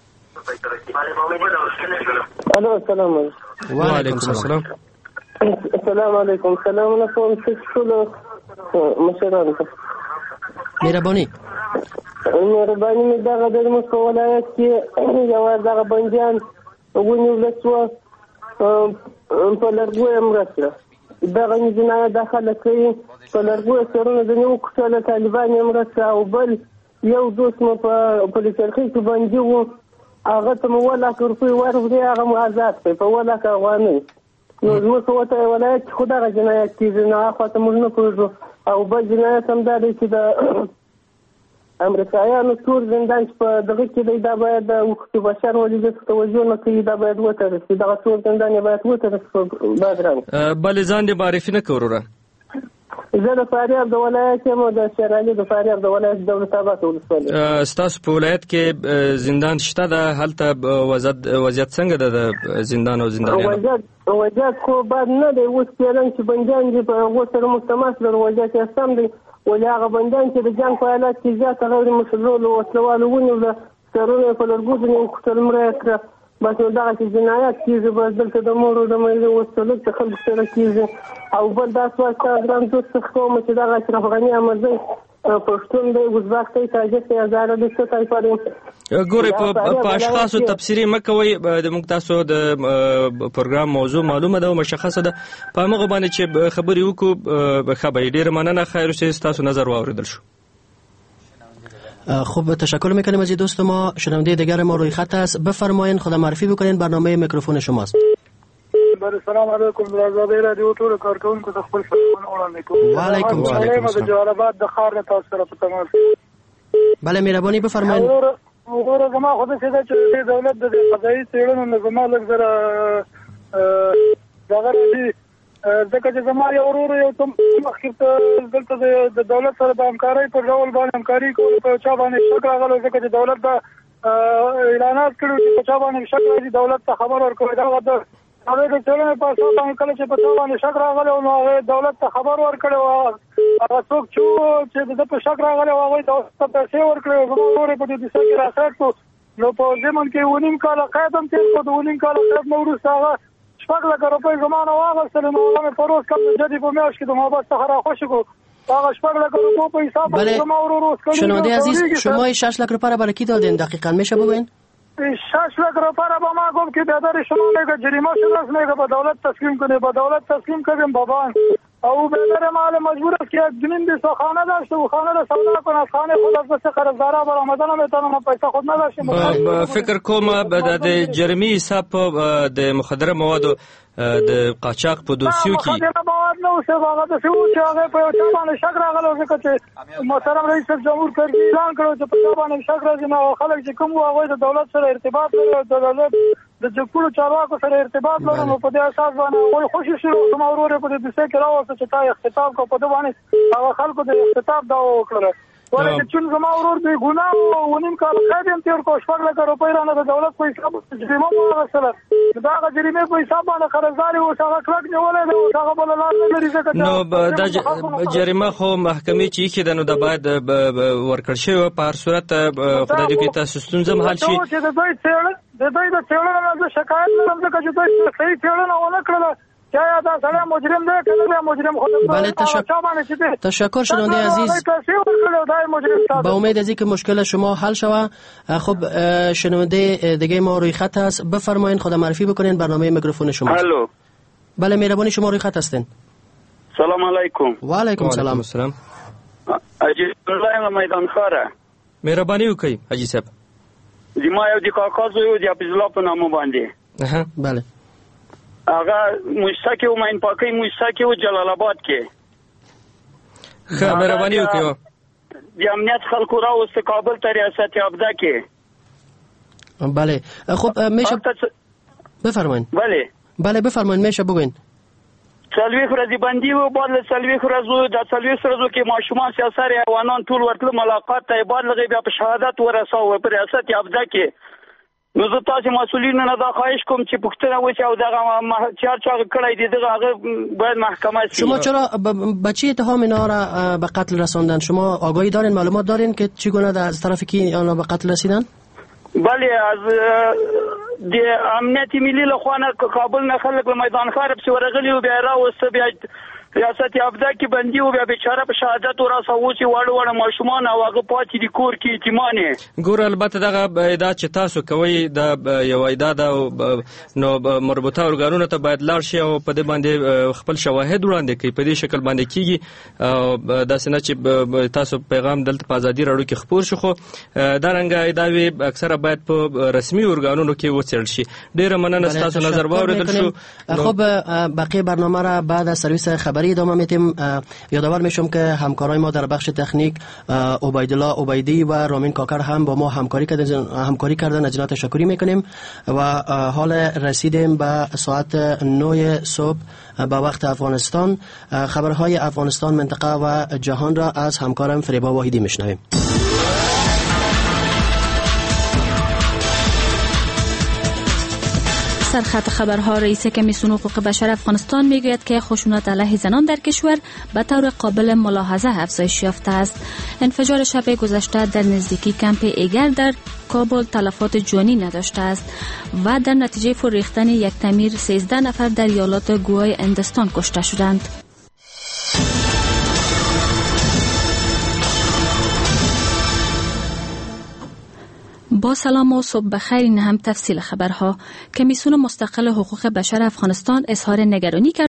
الو السلام علیکم. و علیکم السلام. السلام علیکم. سلام علیکم ټول مشرانو ته. مهرباني مهرباني مې دغه د موږ په ولایت کې یو دغه بندیان ونیول شو په لرګو مرسته. دغه جنایت داخله کوي په لرګو سرونه د نیو کوڅه طالبان مرسته. او بل یو دوست مو په پولیسرخي کې باندې وو. هغه ته مو ولا روپۍ ورکړې. هغه مو آزاد کړی په ولا افغانۍ. نو زموږ په ولایت کې خو دغه جنایت کېږي. نو هغه ته موږ نه پوهېږو. او بل جنایت هم دا دی چې د امریکایانو تور زندان چې په دغه کې دی دا باید د حقوق بشر ولیدل توجه نه کوي. دا باید وتړل شي. دغه تور زندان یې باید وتړل شي. بادرنګ بلې ځان دې معرفي نه کړو وروره. زه د فاریاب د ولایت یم. د شېرعلي د فاریاب د ولایت دولت آباد ولسوالۍ. ستاسو په ولایت کې زندان شته ده؟ هلته وضعیت څنګه ده د زندان او زندانیانو؟ وضعیت خو بد نه دی. اوس کېدن چې بندیان دي په هغو سره موږ تماس لرو. وضعیت یې سم دی. ولې هغه بندیان چې د جنګ په حالت کې زیاته غیر مسلولو وسلوالو ونیوله سرونه یې په لرګو ځینې کوټل مړه یې کړه. بس نو دغه چې جنایت کېږي بس دلته د مور او د میرې وسلوک د خلکو سره کېږي. او بل دا سوال ستا ګران دوست څخه کوم چې دغه اشرف غني احمدزی پښتون دی، ازبک دی، تاجک دی، هزاره دی، څه طایفه دی. ګورئ په اشخاصو تبصرې مه کوئ. د موږ تاسو د پروګرام موضوع معلومه ده او مشخصه ده. په همغه باندې چې خبرې وکړو ښه به ډېره مننه. خیر اوسئ. ستاسو نظر واورېدل شو. خوب تشکر میکنیم از دوست ما. شنونده دیگر ما روی خط است. بفرمایید خود معرفی بکنین. برنامه میکروفون شماست. بله سلام علیکم. درازاده رادیو ټول کارکونکو ته خپل سلامونه وړاندې کوم. وعلیکم السلام. د جوالاباد د ښار نه تاسو سره په تماس. بله مهرباني بفرمایید. وګوره زما خو داسې ده چې د دولت د قضایي څېړنو نه زما لږ زره دغه راځي. ځکه چې زما یو ورور یو څه مخکې دلته د دولت سره د همکارۍ په ډول باندې همکاري کولو په چا باندې شک راغلی. ځکه چې دولت دا اعلانات کړي چې په چا باندې شک راځي دولت ته خبر ورکوي. دغه د هغې د څېړنې په اساس باندې کله چې په چا باندې شک راغلی نو هغې دولت ته خبر ورکړی و. هغه څوک چې د ده په شک راغلی و هغوی دولت ته پیسې ورکړې و. زما ورور یې په دې کیسه کې راخیټ کړو. نو په ضمن کې اوه نیم کاله قید هم تېر کړو. د اوه نیم کاله قید نه وروسته هغه شپږ لکه روپۍ زما نه واخیستلې. نو هغه مې په روز کم د جدي په میاشت کې د محبت څخه راخوشي کړو. هغه شپږ لکه روپۍ په حساب باندې زما ورور اوس کړي. شنونده عزیز شما شش لک روپۍ را برای کی دادین دقیقاً میشه بگوین؟ شش لک روپۍ را به ما گفت که بیادر شما میگه جریمه شده میگه به دولت تسلیم کنه. به دولت تسلیم کردیم بابان. او بیادر مال مجبور است که یک جنین بیست خانه داشته و خانه را سودا کنه. از خانه خود از بسته قرضدارا برآمده نمیتونه. ما پیسه خود نداشتیم. فکر کوم د جرمی حساب د مخدره موادو د قاچاق په دوسیو کې مخدره مواد نه اوسه هغه د سیو چې هغه په چا باندې شک راغلی. ځکه چې محترم رئیس جمهور کرزي اعلان کړو چې په چا باندې شک راځي. نو خلک چې کوم هغوی د دولت سره ارتباط لري، د دولت د جګپوړو چارواکو سره ارتباط لري. نو په دې اساس باندې هغوی خوشي شول. زما ورور یې په دې دوسیه کې راوسته چې تا اختطاف کو. په دې باندې هغه خلکو د اختطاف دعوه وکړله. ولکه چون زما ورور دی ګناه او نیم کال قید هم تیر کو شپږ لکه روپۍ رانه د دولت په حساب جریمه واغستله دا هغه جریمه په حساب باندې قرضدار او هغه کلک نیولې ده او هغه بل لار نه لري ځکه نو دا جریمه خو محکمې چې کې د نو د باید ورکړ شي په هر صورت خدای دې کې تاسو ستونزه حل شي چې د دوی څېړنه د دوی د څېړنې نه شکایت لرم ځکه چې دوی صحیح څېړنه ونه کړله چایا دا سره مجرم دی کنه مجرم خود بله تشکر تشکر شنونده عزیز با امید از اینکه مشکل شما حل شود. خب شنونده دیگه ما روی خط هست بفرمایید خود معرفی بکنین برنامه میکروفون شما. الو بله مهربانی شما روی خط هستین. سلام علیکم. و علیکم سلام. سلام اجي الله میدان خاره مهربانی وکي اجي صاحب دی ما یو دی کاکاز یو دی عبدالله په نامه باندې. اها بله هغه مشتاق او ماین پاکي مشتاق او جلال آباد کې ښه مهرباني وکړئ د امنیت خلکو راوست کابل ته ریاست یافته کې. بله خب میشه بفرمایید. بله بله بفرمایید میشه بگوین. څلوېښت ورځې بندي و بعد له څلوېښت ورځو د څلوېښت ورځو کې ماشومان سیاسر حیوانان ټول ورتله ملاقات ته بعد لغې بیا په شهادت ورساوه په ریاست یافته کې. نو زه تاسو مسؤلینو نه دا خواهش کوم چې پوښتنه وکړي او دغه چار چا کړی دی دغه هغه باید محکمه شي. شما چرا بچه اتهام اینا را به قتل رساندن؟ شما آگاهی دارین معلومات دارین که چگونه از طرف کی آنها به قتل رسیدن؟ بله از د امنیت ملي له خوا نه کابل نه خلک له میدان ښار پسې ورغلي او بیا راوسته بیا ریاست یافته کې بندي او بیا بیچاره په شهادت ورساوه چې واړه واړه ماشومان او هغه پاتې دي کور کې یتیمانې. ګوره البته دغه ادعا چې تاسو کوئ د یو ادعا ده نو مربوطه ارګانونو ته باید لاړ شي او په دې باندې خپل شواهد وړاندې کړي. په دې شکل باندې کېږي داسې نه چې تاسو پیغام دلته په ازادي راډیو کې خپور شي خو دارنګه ادعاوې اکثره باید په رسمي ارګانونو کې وڅېړل شي. ډېره مننه ستاسو نظر واورېدل شو. خب بقیه برنامه را بعد از سرویس خبری ادامه میتیم. یادآور میشم که همکارای ما در بخش تکنیک عبیدالله عبیدی و رامین کاکر هم با ما همکاری کردن همکاری کردن از تشکری میکنیم و حال رسیدیم به ساعت نه صبح به وقت افغانستان. خبرهای افغانستان منطقه و جهان را از همکارم فریبا واحدی میشنویم. سرخط خبرها رئیس کمیسیون حقوق بشر افغانستان میگوید که خشونت علیه زنان در کشور به طور قابل ملاحظه افزایش یافته است. انفجار شب گذشته در نزدیکی کمپ ایگر در کابل تلفات جانی نداشته است و در نتیجه فروریختن یک تعمیر سیزده نفر در ایالات گوای اندستان کشته شدند. با سلام و صبح بخیر. این هم تفصیل خبرها. کمیسیون مستقل حقوق بشر افغانستان اظهار نگرانی کرد